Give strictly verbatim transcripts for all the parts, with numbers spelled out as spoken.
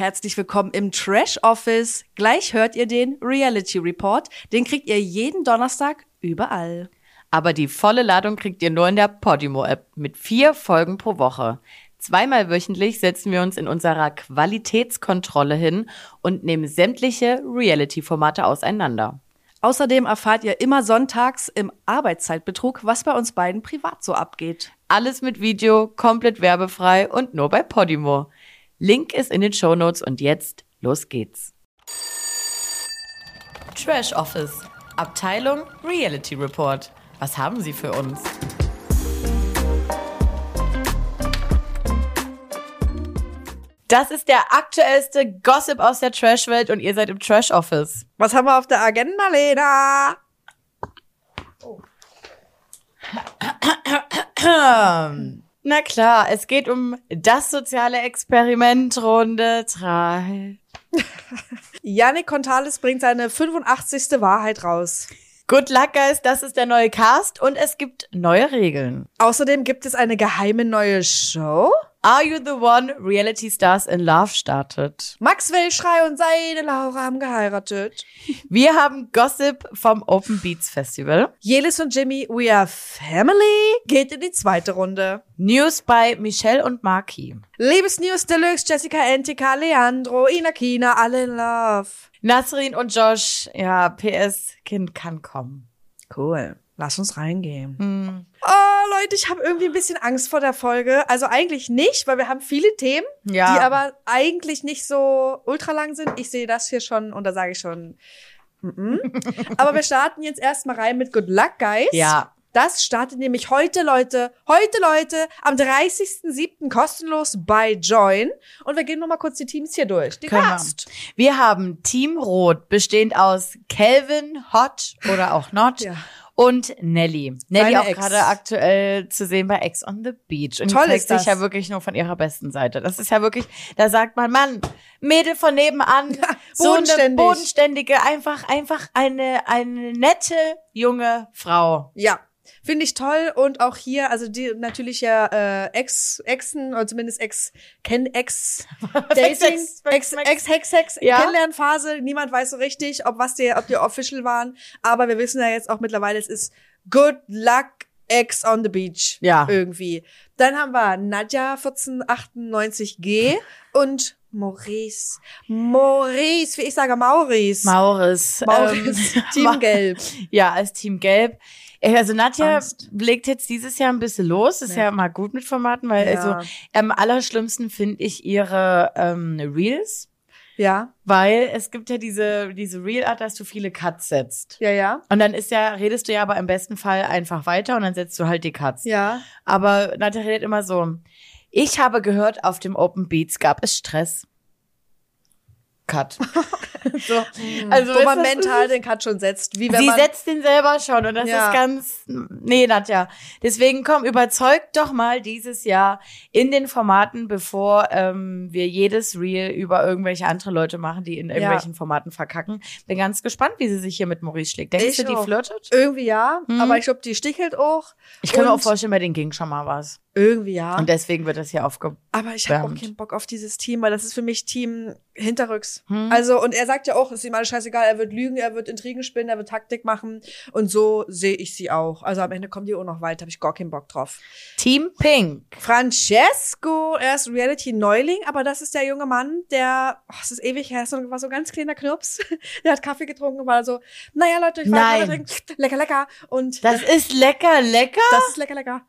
Herzlich willkommen im Trash Office. Gleich hört ihr den Reality Report. Den kriegt ihr jeden Donnerstag überall. Aber die volle Ladung kriegt ihr nur in der Podimo-App mit vier Folgen pro Woche. Zweimal wöchentlich setzen wir uns in unserer Qualitätskontrolle hin und nehmen sämtliche Reality-Formate auseinander. Außerdem erfahrt ihr immer sonntags im Arbeitszeitbetrug, was bei uns beiden privat so abgeht. Alles mit Video, komplett werbefrei und nur bei Podimo. Link ist in den Shownotes und jetzt, los geht's. Trash Office, Abteilung Reality Report. Was haben Sie für uns? Das ist der aktuellste Gossip aus der Trash-Welt und ihr seid im Trash Office. Was haben wir auf der Agenda, Lena? Oh. Na klar, es geht um das soziale Experiment Runde drei. Yannick Contales bringt seine fünfundachtzigste Wahrheit raus. Good Luck, Guys, das ist der neue Cast und es gibt neue Regeln. Außerdem gibt es eine geheime neue Show. Are You the One? Reality Stars in Love startet. Max Wellschrei und seine Laura haben geheiratet. Wir haben Gossip vom Open Beats Festival. Jelis und Jimmy, We Are Family, geht in die zweite Runde. News bei Michelle und Marky. Liebesnews Deluxe, Jessica Entika, Leandro, Ina Kina, alle in Love. Nasrin und Josh, ja, P S, Kind kann kommen. Cool. Lass uns reingehen. Hm. Oh, Leute, ich habe irgendwie ein bisschen Angst vor der Folge. Also eigentlich nicht, weil wir haben viele Themen, ja. die aber eigentlich nicht so ultra lang sind. Ich sehe das hier schon und da sage ich schon, mm-mm. Aber wir starten jetzt erstmal rein mit Good Luck, Guys. Ja. Das startet nämlich heute, Leute, heute, Leute, am dreißigsten siebten kostenlos bei Join. Und wir gehen noch mal kurz die Teams hier durch. Die Cast. Wir. wir haben Team Rot, bestehend aus Calvin, Hot oder auch Not. Ja. Und Nelly. Nelly Seine auch Ex. gerade aktuell zu sehen bei Ex on the Beach. Und Toll die zeigt ist das. sich ja wirklich nur von ihrer besten Seite. Das ist ja wirklich, da sagt man, Mann, Mädel von nebenan, Ja, so eine bodenständig. bodenständige, einfach, einfach eine, eine nette, junge Frau. Ja. Finde ich toll und auch hier, also die natürlich ja äh, Ex, Exen oder zumindest Ex, Ken Ex, Dating, Ex, Ex, Ex, Hex, Hex, Ja. Kennenlernphase. Niemand weiß so richtig, ob was die, ob die official waren, aber wir wissen ja jetzt auch mittlerweile, es ist Good Luck Ex on the Beach. Ja. Irgendwie. Dann haben wir Nadja vierzehnhundertachtundneunzig G und Maurice. Maurice, wie ich sage, Maurice. Maurice. Maurice, ähm, Team Gelb. Ja, als Team Gelb. Also Nadja Angst. legt jetzt dieses Jahr ein bisschen los. Ist ja, Ja. mal gut mit Formaten, weil Ja. also am allerschlimmsten finde ich ihre ähm, Reels. Ja, Weil es gibt ja diese, diese Reel-Art, dass du viele Cuts setzt. ja, ja. Und dann ist ja, redest du ja aber im besten Fall einfach weiter und dann setzt du halt die Cuts. Ja. Aber Nadja redet immer so, ich habe gehört, auf dem Open Beats gab es Stress. Cut. so. Also, wo man weißt du, mental den Cut schon setzt. Wie wenn Sie man setzt den selber schon und das Ja. ist ganz, nee, Nadja. Deswegen komm, überzeugt doch mal dieses Jahr in den Formaten, bevor ähm, wir jedes Reel über irgendwelche andere Leute machen, die in irgendwelchen Formaten verkacken. Bin ganz gespannt, wie sie sich hier mit Maurice schlägt. Denkst Ich du, die auch. flirtet? irgendwie ja, Mhm. aber ich glaube, die stichelt auch. Ich kann mir Und auch vorstellen, bei denen ging schon mal was. Irgendwie ja. Und deswegen wird das hier aufge... Aber ich habe auch Wärmt. keinen Bock auf dieses Team, weil das ist für mich Team hinterrücks. Hm. Also, und er sagt ja auch, ist ihm alles scheißegal, er wird lügen, er wird Intrigen spinnen, er wird Taktik machen. Und so sehe ich sie auch. Also am Ende kommt die auch noch weiter, habe ich gar keinen Bock drauf. Team Pink. Francesco, er ist Reality-Neuling, aber das ist der junge Mann, der, oh, es ist ewig her, so, war so ein ganz kleiner Knirps. Der hat Kaffee getrunken und war so, naja Leute, ich war Nein. Kaffee trinken, lecker, lecker. Und Das ist lecker, lecker? das ist lecker, lecker.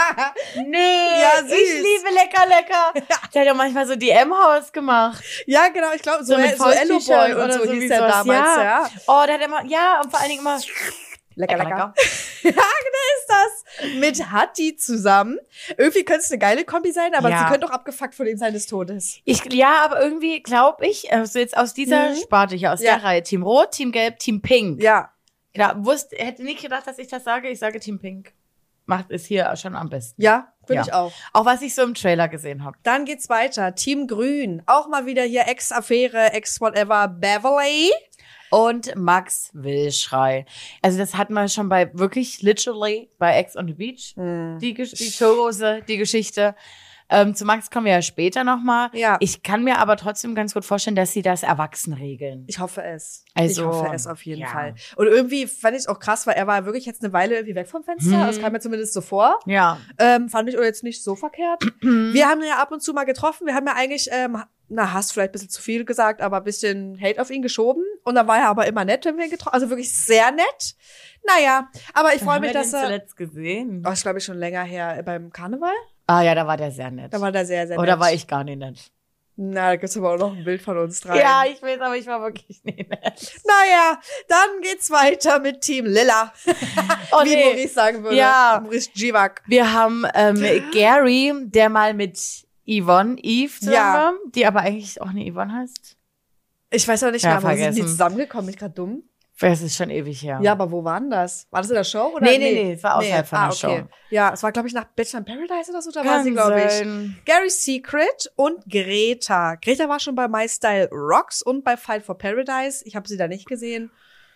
Nee, Ja, süß. ich liebe lecker, lecker. Der hat ja manchmal so D M-Haus gemacht. Ja, genau, ich glaube, so, So mit so Ello Boy Fausttüchern und oder so so hieß wie der sowas, damals, ja. ja. Oh, der hat immer, ja, und vor allen Dingen immer Lecker, lecker. Ja, genau ist das. Mit Hatti zusammen. Irgendwie könnte es eine geile Kombi sein, aber Ja. sie könnte auch abgefuckt von dem seines Todes. Ich, ja, aber irgendwie glaube ich, also jetzt aus dieser Mhm. Sparte hier, aus Ja. der Reihe, Team Rot, Team Gelb, Team Pink. Ja. Ja, wusste, hätte nicht gedacht, dass ich das sage. Ich sage Team Pink. Macht es hier schon am besten. Ja, finde Ja. ich auch. Auch was ich so im Trailer gesehen habe. Dann geht's weiter. Team Grün. Auch mal wieder hier Ex-Affäre, Ex-Whatever, Beverly. Und Max Willschrei. Also das hatten wir schon bei wirklich literally bei Ex on the Beach. Mhm. Die, Gesch- die Chose, die Geschichte. Ähm, zu Max kommen wir ja später nochmal. Ja. Ich kann mir aber trotzdem ganz gut vorstellen, dass sie das erwachsen regeln. Ich hoffe es. Also, ich hoffe es auf jeden ja. Fall. Und irgendwie fand ich es auch krass, weil er war wirklich jetzt eine Weile irgendwie weg vom Fenster. Hm. Das kam mir zumindest so vor. Ja. Ähm, fand ich jetzt nicht so verkehrt. Wir haben ihn ja ab und zu mal getroffen. Wir haben ja eigentlich, ähm, na, hast vielleicht ein bisschen zu viel gesagt, aber ein bisschen Hate auf ihn geschoben. Und da war er aber immer nett, wenn wir ihn getroffen haben. Also wirklich sehr nett. Naja, aber ich freue mich, dass er... er... zuletzt gesehen? Oh, ich glaube, schon länger her beim Karneval. Ah ja, da war der sehr nett. Da war der sehr, sehr nett. Oder war ich gar nicht nett? Na, da gibt's aber auch noch ein Bild von uns drei. Ja, ich weiß, aber ich war wirklich nicht nett. Naja, dann geht's weiter mit Team Lilla. Oh, Wie nee. Maurice sagen würde. Ja. Maurice Givak. Wir haben ähm, Gary, der mal mit Yvonne, Eve zusammen Ja. war, die aber eigentlich auch nicht Yvonne heißt. Ich weiß auch nicht Ja, mehr, aber sind die vergessen. zusammengekommen? Bin ich gerade dumm? Das ist schon ewig her. Ja, aber wo waren das? War das in der Show? Oder? Nee, nee, nee, es war außerhalb von ah, der okay. Show. Ja, es war, glaube ich, nach Bachelor in Paradise oder so. Da war Kann sie, glaube ich. sein. Gary's Secret und Greta. Greta war schon bei My Style Rocks und bei Fight for Paradise. Ich habe sie da nicht gesehen.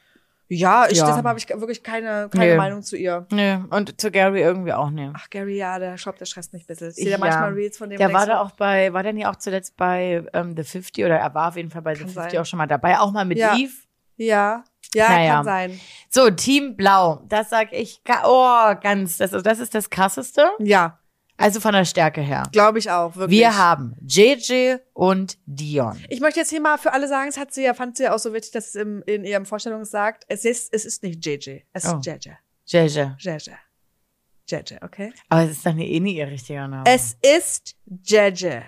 Ja, ich, Ja. deshalb habe ich wirklich keine, keine Nee. Meinung zu ihr. Nö, und zu Gary irgendwie auch nicht. Ach, Gary, ja, der Shop, der stresst mich ein bisschen. Ich sehe Ja. ja manchmal Reels von dem. Der und war denk da auch bei, war der nicht auch zuletzt bei ähm, The fifty oder er war auf jeden Fall bei The Kann fifty sein. auch schon mal dabei, auch mal mit Ja. Eve. so, ja, ja, Naja. kann sein. So, Team Blau, das sag ich, ga- oh, ganz, das, das ist das Krasseste, Ja, also von der Stärke her. glaube ich auch, wirklich. Wir haben J J und Dion. Ich möchte jetzt hier mal für alle sagen, es hat sie ja, fand sie ja auch so wichtig, dass es im, in ihrem Vorstellung sagt, es ist, es ist nicht J J, es Oh. ist J J. J J. J J. J J, okay? Aber es ist doch eh nicht ihr richtiger Name. Es ist J J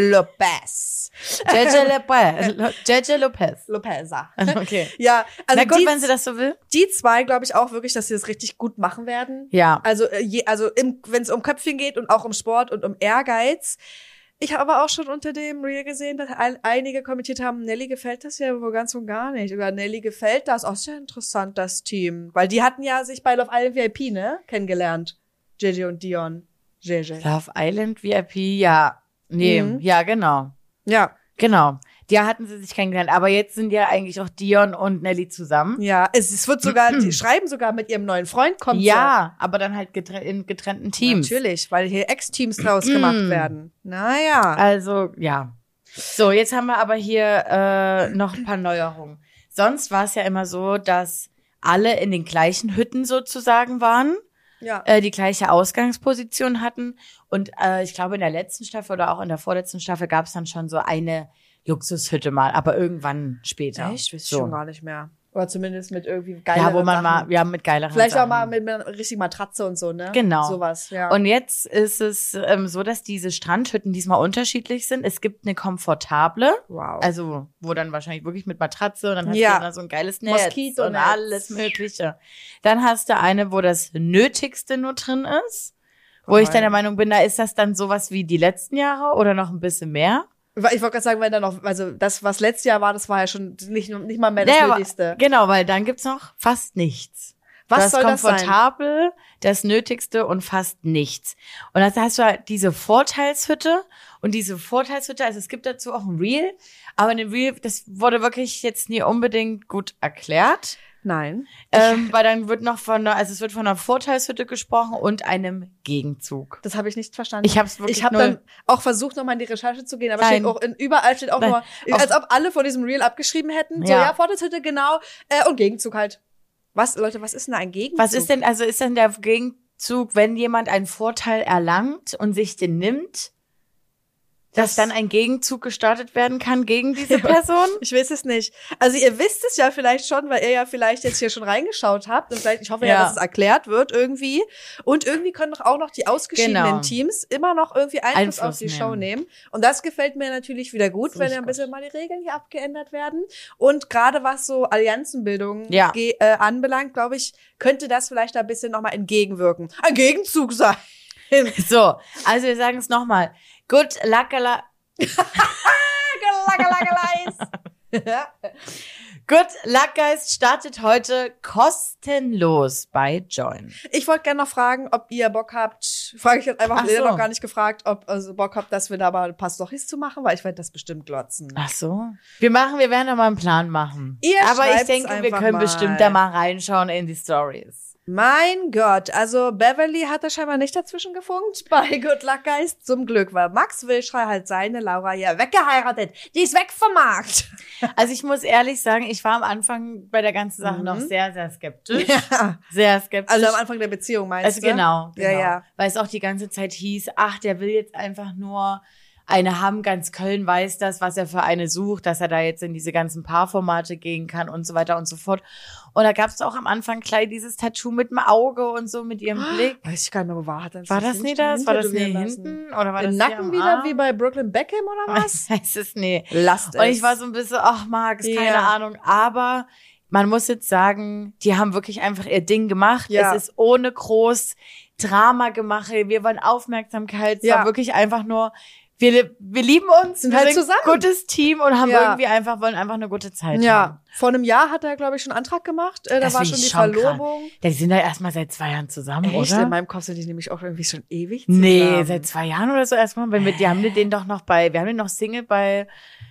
Lopez. J J Lopez. J J Lopez. Lopeza. Okay. Ja, also Na gut, die, wenn sie das so will. die zwei glaube ich auch wirklich, dass sie das richtig gut machen werden. Ja. Also, äh, je, also wenn es um Köpfchen geht und auch um Sport und um Ehrgeiz. Ich habe aber auch schon unter dem Reel gesehen, dass ein, einige kommentiert haben, Nelly gefällt das ja wohl ganz und gar nicht. Oder Nelly gefällt das. Auch sehr interessant, das Team. Weil die hatten ja sich bei Love Island V I P, ne, kennengelernt. J J und Dion. J J. Love Island V I P, ja. Nee, Mhm. ja, genau. Ja, Genau. Da hatten sie sich kennengelernt. Aber jetzt sind ja eigentlich auch Dion und Nelly zusammen. ja. Es, es wird sogar, die schreiben sogar mit ihrem neuen Freund kommt. Ja, aber dann halt getren in getrennten Teams. Natürlich, weil hier Ex-Teams draus gemacht werden. Naja. Also, ja. So, jetzt haben wir aber hier äh, noch ein paar Neuerungen. Sonst war es ja immer so, dass alle in den gleichen Hütten sozusagen waren, Ja. äh, die gleiche Ausgangsposition hatten. Und äh, ich glaube, in der letzten Staffel oder auch in der vorletzten Staffel gab es dann schon so eine Luxushütte mal, aber irgendwann später. Echt? Weiß ich so. schon gar nicht mehr. Oder zumindest mit irgendwie geileren Ja, wo man Sachen. mal, ja, mit geileren Vielleicht auch Sachen. mal mit einer richtigen Matratze und so, ne? Genau. Sowas, ja. Und jetzt ist es ähm, so, dass diese Strandhütten diesmal unterschiedlich sind. Es gibt eine komfortable, wow. also wo dann wahrscheinlich wirklich mit Matratze und dann hast Ja. du dann so ein geiles Netz Moskitonetz. und alles Mögliche. Dann hast du eine, wo das Nötigste nur drin ist. Wo ich dann der Meinung bin, da ist das dann sowas wie die letzten Jahre oder noch ein bisschen mehr. Ich wollte gerade sagen, wenn da noch, also das, was letztes Jahr war, das war ja schon nicht, nicht mal mehr das Nee, aber- Nötigste. Genau, weil dann gibt's noch fast nichts. Was das soll das sein? komfortabel, das Nötigste und fast nichts. Und dann hast du halt diese Vorteilshütte und diese Vorteilshütte, also es gibt dazu auch ein Reel, aber in dem Reel, das wurde wirklich jetzt nie unbedingt gut erklärt. Nein. Ähm, weil dann wird noch von einer, also es wird von einer Vorteilshütte gesprochen und einem Gegenzug. Das habe ich nicht verstanden. Ich habe es wirklich Ich habe nur, dann auch versucht, nochmal in die Recherche zu gehen, aber Nein. steht auch in, überall steht auch Nein. nur, Auf- als ob alle von diesem Reel abgeschrieben hätten. So, Ja. ja, Vorteilshütte, genau. Äh, und Gegenzug halt. Was, Leute, was ist denn da ein Gegenzug? was ist denn, also ist denn der Gegenzug, wenn jemand einen Vorteil erlangt und sich den nimmt, dass Das- dann ein Gegenzug gestartet werden kann gegen diese Person? Ich weiß es nicht. Also ihr wisst es ja vielleicht schon, weil ihr ja vielleicht jetzt hier schon reingeschaut habt und vielleicht, ich hoffe ja, Ja. dass es erklärt wird irgendwie. Und irgendwie können doch auch noch die ausgeschiedenen Genau. Teams immer noch irgendwie Einfluss, Einfluss auf die nehmen. Show nehmen. Und das gefällt mir natürlich wieder gut, Finde wenn ich ja ein gut. bisschen mal die Regeln hier abgeändert werden. Und gerade was so Allianzenbildung Ja. ge- äh, anbelangt, glaube ich, könnte das vielleicht ein bisschen nochmal entgegenwirken. Ein Gegenzug sein. So, also wir sagen es nochmal. Good luck, la- Good Luck Guys startet heute kostenlos bei Join. Ich wollte gerne noch fragen, ob ihr Bock habt, frage ich jetzt einfach, Ach ihr so. noch gar nicht gefragt, ob also Bock habt, dass wir da mal ein paar Storys zu machen, weil ich werde das bestimmt glotzen. Ach so. Wir machen, wir werden noch mal einen Plan machen. Ihr Aber ich schreibt's denke, wir einfach können mal. bestimmt da mal reinschauen in die Stories. Mein Gott, also Beverly hat da scheinbar nicht dazwischen gefunkt bei Good Luck Guys, zum Glück, weil Max Wilschrei hat seine Laura ja weggeheiratet. Die ist weg vom Markt. Also ich muss ehrlich sagen, ich war am Anfang bei der ganzen Sache mhm. noch sehr, sehr skeptisch. Ja. Sehr skeptisch. Also am Anfang der Beziehung meinst also du? Genau, genau. Ja, ja. Weil es auch die ganze Zeit hieß, ach, der will jetzt einfach nur eine haben, ganz Köln weiß das, was er für eine sucht, dass er da jetzt in diese ganzen Paarformate gehen kann und so weiter und so fort. Und da gab es auch am Anfang gleich dieses Tattoo mit dem Auge und so, mit ihrem Blick. Weiß ich gar nicht mehr, wo war das? War das nicht das? War das nicht hinten? Oder war Im das Nacken wieder, wie bei Brooklyn Beckham oder was? Ich weiß es nicht. Lasst es. Und ich war so ein bisschen, ach Max, keine Ja. Ahnung. Aber man muss jetzt sagen, die haben wirklich einfach ihr Ding gemacht. Ja. Es ist ohne groß Drama-Gemache. Wir wollen Aufmerksamkeit. Es Ja. war wirklich einfach nur, wir, wir lieben uns, Sind wir halt sind zusammen. ein gutes Team und haben Ja. irgendwie einfach, wollen einfach eine gute Zeit haben. Ja, vor einem Jahr hat er, glaube ich, schon einen Antrag gemacht. Äh, da Das war find schon ich die schon Verlobung. Die sind ja erstmal seit zwei Jahren zusammen, Echt? oder? In meinem Kopf sind die nämlich auch irgendwie schon ewig zusammen. Nee, seit zwei Jahren oder so erstmal. Wenn wir, die haben den doch noch bei, wir haben den noch Single bei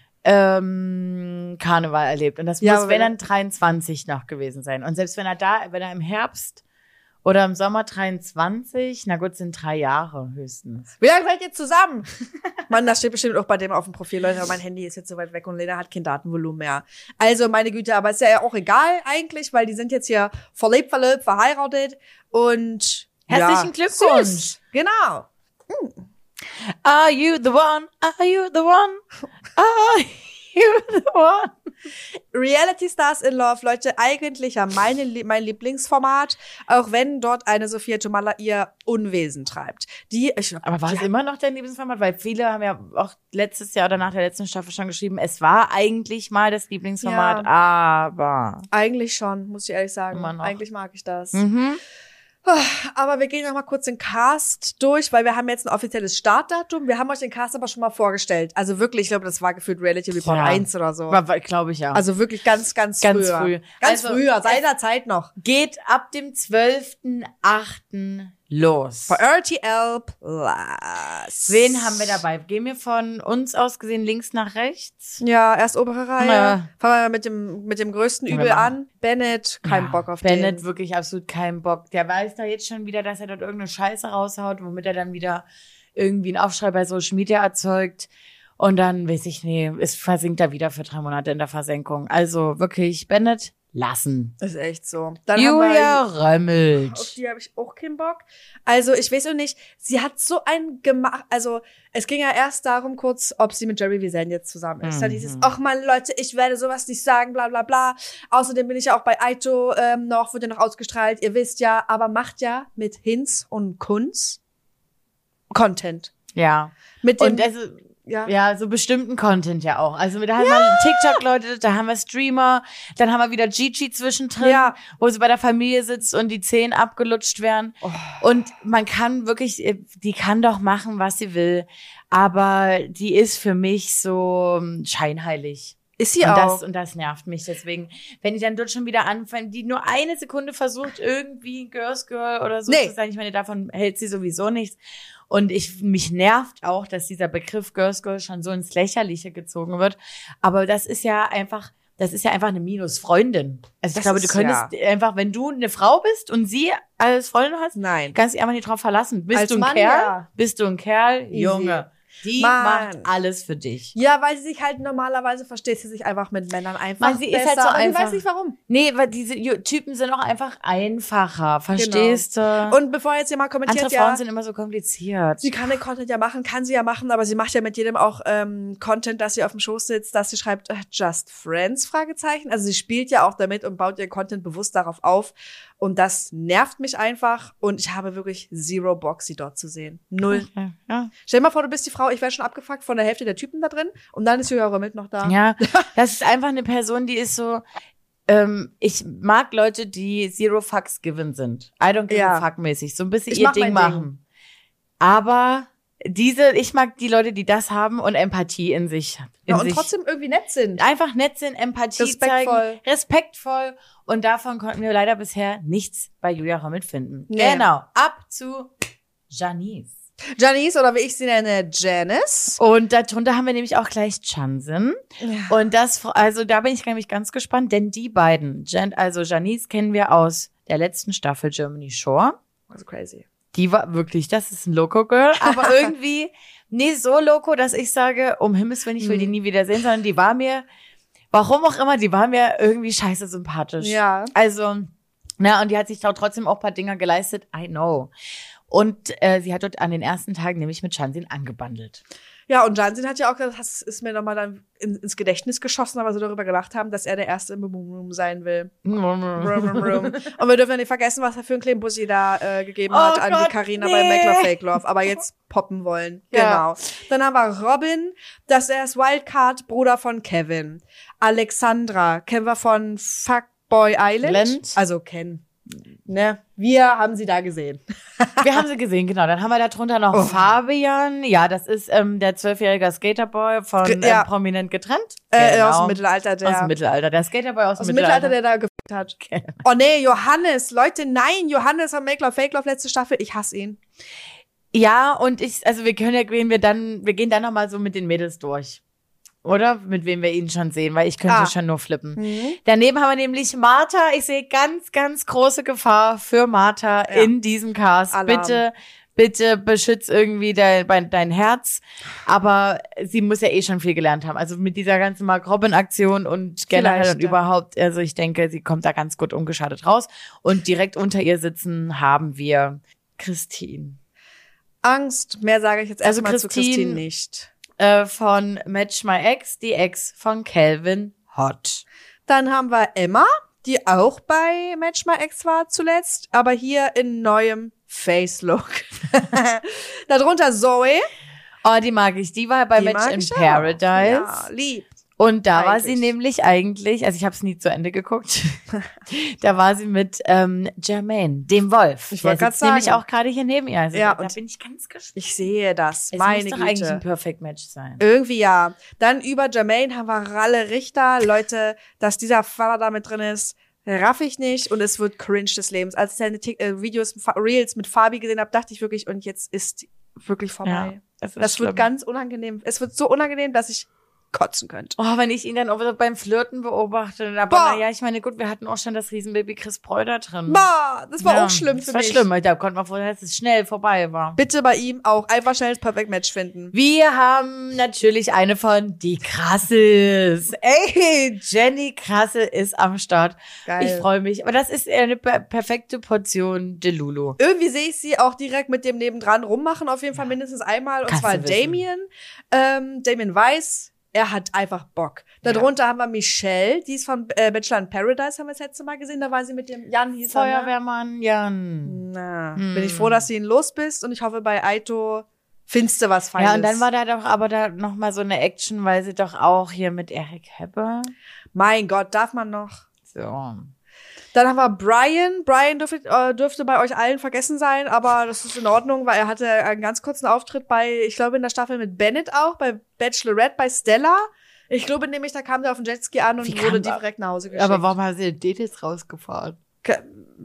ähm, Karneval erlebt. Und das Ja, muss, aber wenn wenn- dann dreiundzwanzig noch gewesen sein. Und selbst wenn er da, wenn er im Herbst oder im Sommer dreiundzwanzig, na gut, sind drei Jahre höchstens. Wie lange seid ihr zusammen? Mann, das steht bestimmt auch bei dem auf dem Profil, Leute, aber mein Handy ist jetzt so weit weg und Lena hat kein Datenvolumen mehr. Also, meine Güte, aber ist ja auch egal eigentlich, weil die sind jetzt hier verlebt, verlobt, verheiratet und Herzlichen ja, Glückwunsch. süß. Genau. Are you the one? Are you the one? Are you the one? Reality Stars in Love, Leute, eigentlich ja meine, Lie- mein Lieblingsformat, auch wenn dort eine Sophia Tomalla ihr Unwesen treibt. Die, ich, Aber war die es immer noch dein Lieblingsformat? Weil viele haben ja auch letztes Jahr oder nach der letzten Staffel schon geschrieben, es war eigentlich mal das Lieblingsformat, Ja. aber. Eigentlich schon, muss ich ehrlich sagen. Immer noch. Eigentlich mag ich das. Mhm. Aber wir gehen noch mal kurz den Cast durch, weil wir haben jetzt ein offizielles Startdatum. Wir haben euch den Cast aber schon mal vorgestellt. Also wirklich, ich glaube, das war gefühlt Reality Report Ja. eins oder so. Glaube ich ja. Also wirklich ganz, ganz, Ganz früher. früh. Ganz Also, früher, es- seiner Zeit noch. geht ab dem zwölften achten los. For R T L Plus. Wen haben wir dabei? Gehen wir von uns aus gesehen links nach rechts? Ja, erst obere Reihe. Ja. Fangen wir mit dem, mit dem größten Fangen wir Übel mal an. Bennett, kein Ja, Bock auf Bennett den. wirklich absolut keinen Bock. Der weiß doch jetzt schon wieder, dass er dort irgendeine Scheiße raushaut, womit er dann wieder irgendwie einen Aufschrei bei Social Media erzeugt. Und dann weiß ich, nee, es versinkt er wieder für drei Monate in der Versenkung. Also wirklich, Bennett, lassen. Ist echt so. Dann Julia haben wir, Römmelt. auf die habe ich auch keinen Bock. Also ich weiß auch nicht, sie hat so ein gemacht, also es ging ja erst darum kurz, ob sie mit Jerry Wiesel jetzt zusammen ist. Mhm. Dann dieses, ach man, Leute, ich werde sowas nicht sagen, bla bla bla. Außerdem bin ich ja auch bei Aito ähm, noch, wird ja noch ausgestrahlt. Ihr wisst ja, aber macht ja mit Hinz und Kunz Content. Ja. Mit dem, Und also, ja. ja, so bestimmten Content ja auch. Also da haben wir TikTok-Leute, da haben wir Streamer, dann haben wir wieder Gigi zwischendrin, Ja. wo sie bei der Familie sitzt und die Zehen abgelutscht werden. Oh. Und man kann wirklich, die kann doch machen, was sie will, aber die ist für mich so ähm, scheinheilig. Ist sie und auch. das und das nervt mich. Deswegen, wenn die dann dort schon wieder anfangen, die nur eine Sekunde versucht, irgendwie Girls Girl oder so Nee. zu sein, ich meine, davon hält sie sowieso nichts. Und ich, mich nervt auch, dass dieser Begriff Girls Girl schon so ins Lächerliche gezogen wird. Aber das ist ja einfach, das ist ja einfach eine Minus-Freundin. Also ich Das glaube, du ist könntest einfach, wenn du eine Frau bist und sie als Freundin hast, Nein. kannst du dich einfach nicht drauf verlassen. Bist Als du ein Mann, Kerl? ja. Bist du ein Kerl? Easy. Junge. Die Mann. macht alles für dich. Ja, weil sie sich halt normalerweise versteht sie sich einfach mit Männern einfach Mann, sie ist besser. halt so Und einfach. Ich weiß nicht warum. Nee, weil diese Ju- Typen sind auch einfach einfacher, verstehst du? Und bevor jetzt jemand kommentiert, andere Frauen ja, sind immer so kompliziert. sie kann den Content ja machen, kann sie ja machen, aber sie macht ja mit jedem auch ähm, Content, dass sie auf dem Schoß sitzt, dass sie schreibt, äh, Just Friends, Fragezeichen. Also sie spielt ja auch damit und baut ihren Content bewusst darauf auf. Und das nervt mich einfach. Und ich habe wirklich zero Bock, sie dort zu sehen. Null. Ja, ja. Stell dir mal vor, du bist die Frau, ich wäre schon abgefuckt von der Hälfte der Typen da drin. Und dann ist Julia Römmelt noch da. Ja, das ist einfach eine Person, die ist so, ähm, ich mag Leute, die zero fucks given sind. I don't give Ja. a fuck mäßig, so ein bisschen Ich ihr mach Ding mein Ding. machen. Aber diese, ich mag die Leute, die das haben und Empathie in sich. In Ja, und sich. trotzdem irgendwie nett sind. Einfach nett sind, Empathie Respektvoll. zeigen, respektvoll. Und davon konnten wir leider bisher nichts bei Julia Römmelt finden. Nee. Genau, ab zu Janice. Janice, oder wie ich sie nenne, Janice. Und darunter haben wir nämlich auch gleich Chansin. Und das, also da bin ich nämlich ganz gespannt, denn die beiden, Jan, also Janice kennen wir aus der letzten Staffel Germany Shore. Also crazy. Die war wirklich, das ist ein Loco-Girl, aber irgendwie nicht so loco, dass ich sage, um Himmels Willen, ich will die nie wiedersehen, sondern die war mir, warum auch immer, die war mir irgendwie scheiße sympathisch. Ja. Also, na, und die hat sich da trotzdem auch ein paar Dinger geleistet, I know. Und äh, sie hat dort an den ersten Tagen nämlich mit Jansin angebandelt. Ja, und Jansin hat ja auch gesagt, das ist mir nochmal dann in, ins Gedächtnis geschossen, weil sie darüber gelacht haben, dass er der Erste im Boom Room sein will. Brum, brum, brum. Und wir dürfen ja nicht vergessen, was er für einen kleinen Bussi da äh, gegeben Oh hat an Gott, die Carina nee. bei Make Love Fake Love, aber jetzt poppen wollen. Ja. Genau. Dann haben wir Robin, das ist Wildcard, Bruder von Kevin. Alexandra, kennen wir von Fuckboy Island. Land. Also kennen. Ne? Wir haben sie da gesehen. Wir haben sie gesehen, genau. Dann haben wir da drunter noch Oh. Fabian. Ja, das ist ähm, der zwölfjährige Skaterboy von Ge- ja. ähm, Prominent getrennt. Äh, Genau. aus dem Mittelalter, der. Aus dem Mittelalter. Der Skaterboy aus, Aus dem dem Mittelalter, Mittelalter. der da gefickt hat. Oh nee, Johannes. Leute, nein, Johannes von Make Love Fake Love, letzte Staffel. Ich hasse ihn. Ja, und ich, also wir können ja gehen wir dann, wir gehen dann nochmal so mit den Mädels durch. Oder? Mit wem wir ihn schon sehen, weil ich könnte Ah. schon nur flippen. Mhm. Daneben haben wir nämlich Martha. Ich sehe ganz, ganz große Gefahr für Martha Ja. in diesem Cast. Alarm. Bitte, bitte beschütz irgendwie dein, dein Herz. Aber sie muss ja eh schon viel gelernt haben. Also mit dieser ganzen Mark Robin-Aktion und generell Vielleicht, und ja. überhaupt. Also ich denke, sie kommt da ganz gut ungeschadet raus. Und direkt unter ihr sitzen haben wir Christine. Angst. Mehr sage ich jetzt Also erstmal zu Christine- Christine nicht. Äh, von Match My Ex, die Ex von Calvin Hot. Dann haben wir Emma, die auch bei Match My Ex war zuletzt, aber hier in neuem Face-Look. Darunter Zoe. Oh, die mag ich. Die war bei Die Match mag in ich auch. Paradise. Ja, lieb. Und da war sie Eigentlich. nämlich eigentlich, also ich habe es nie zu Ende geguckt, da war sie mit ähm, Jermaine, dem Wolf. Ich Der wollte grad sitzt nämlich sagen. auch gerade hier neben ihr. Also Ja, da und bin ich ganz gespannt. Ich sehe das. Es Meine muss doch eigentlich ein Güte. Perfect Match sein. Irgendwie ja. Dann über Jermaine haben wir Ralle Richter. Leute, dass dieser Vater da mit drin ist, raff ich nicht. Und es wird cringe des Lebens. Als ich seine Tik- äh, Videos, Fa- Reels mit Fabi gesehen habe, dachte ich wirklich, und jetzt ist wirklich vorbei. Ja, es ist das schlimm. wird ganz unangenehm. Es wird so unangenehm, dass ich kotzen könnte. Oh, wenn ich ihn dann auch so beim Flirten beobachte. Aber Boah. naja, ich meine, gut, wir hatten auch schon das Riesenbaby Chris Breuder drin. Boah, das war Ja, auch schlimm das für war mich. schlimm. Da konnte man vorher, dass es schnell vorbei war. Bitte bei ihm auch einfach schnell das Perfect Match finden. Wir haben natürlich eine von die Krasses. Ey, Jenny Krassel ist am Start. Geil. Ich freue mich. Aber das ist eine per perfekte Portion Delulu. Irgendwie sehe ich sie auch direkt mit dem nebendran rummachen, auf jeden Fall mindestens einmal. Und Kannst zwar du wissen. Damien. Ähm, Damien weiß, er hat einfach Bock. Darunter haben wir Michelle, die ist von äh, Bachelor in Paradise, haben wir das letzte Mal gesehen. Da war sie mit dem Jan, hieß er, ne? Feuerwehrmann Jan. Na, Hm. bin ich froh, dass du ihn los bist. Und ich hoffe, bei Aito findest du was Feines. Ja, und dann war da doch aber da noch mal so eine Action, weil sie doch auch hier mit Eric Hepper. Mein Gott, darf man noch? So. Dann haben wir Brian. Brian dürfte, äh, dürfte bei euch allen vergessen sein, aber das ist in Ordnung, weil er hatte einen ganz kurzen Auftritt bei, ich glaube, in der Staffel mit Bennett auch, bei Bachelorette, bei Stella. Ich glaube nämlich, da kam der auf den Jetski an und Wie wurde kam- direkt nach Hause geschickt. Aber warum haben sie den jetzt rausgefahren? Ke-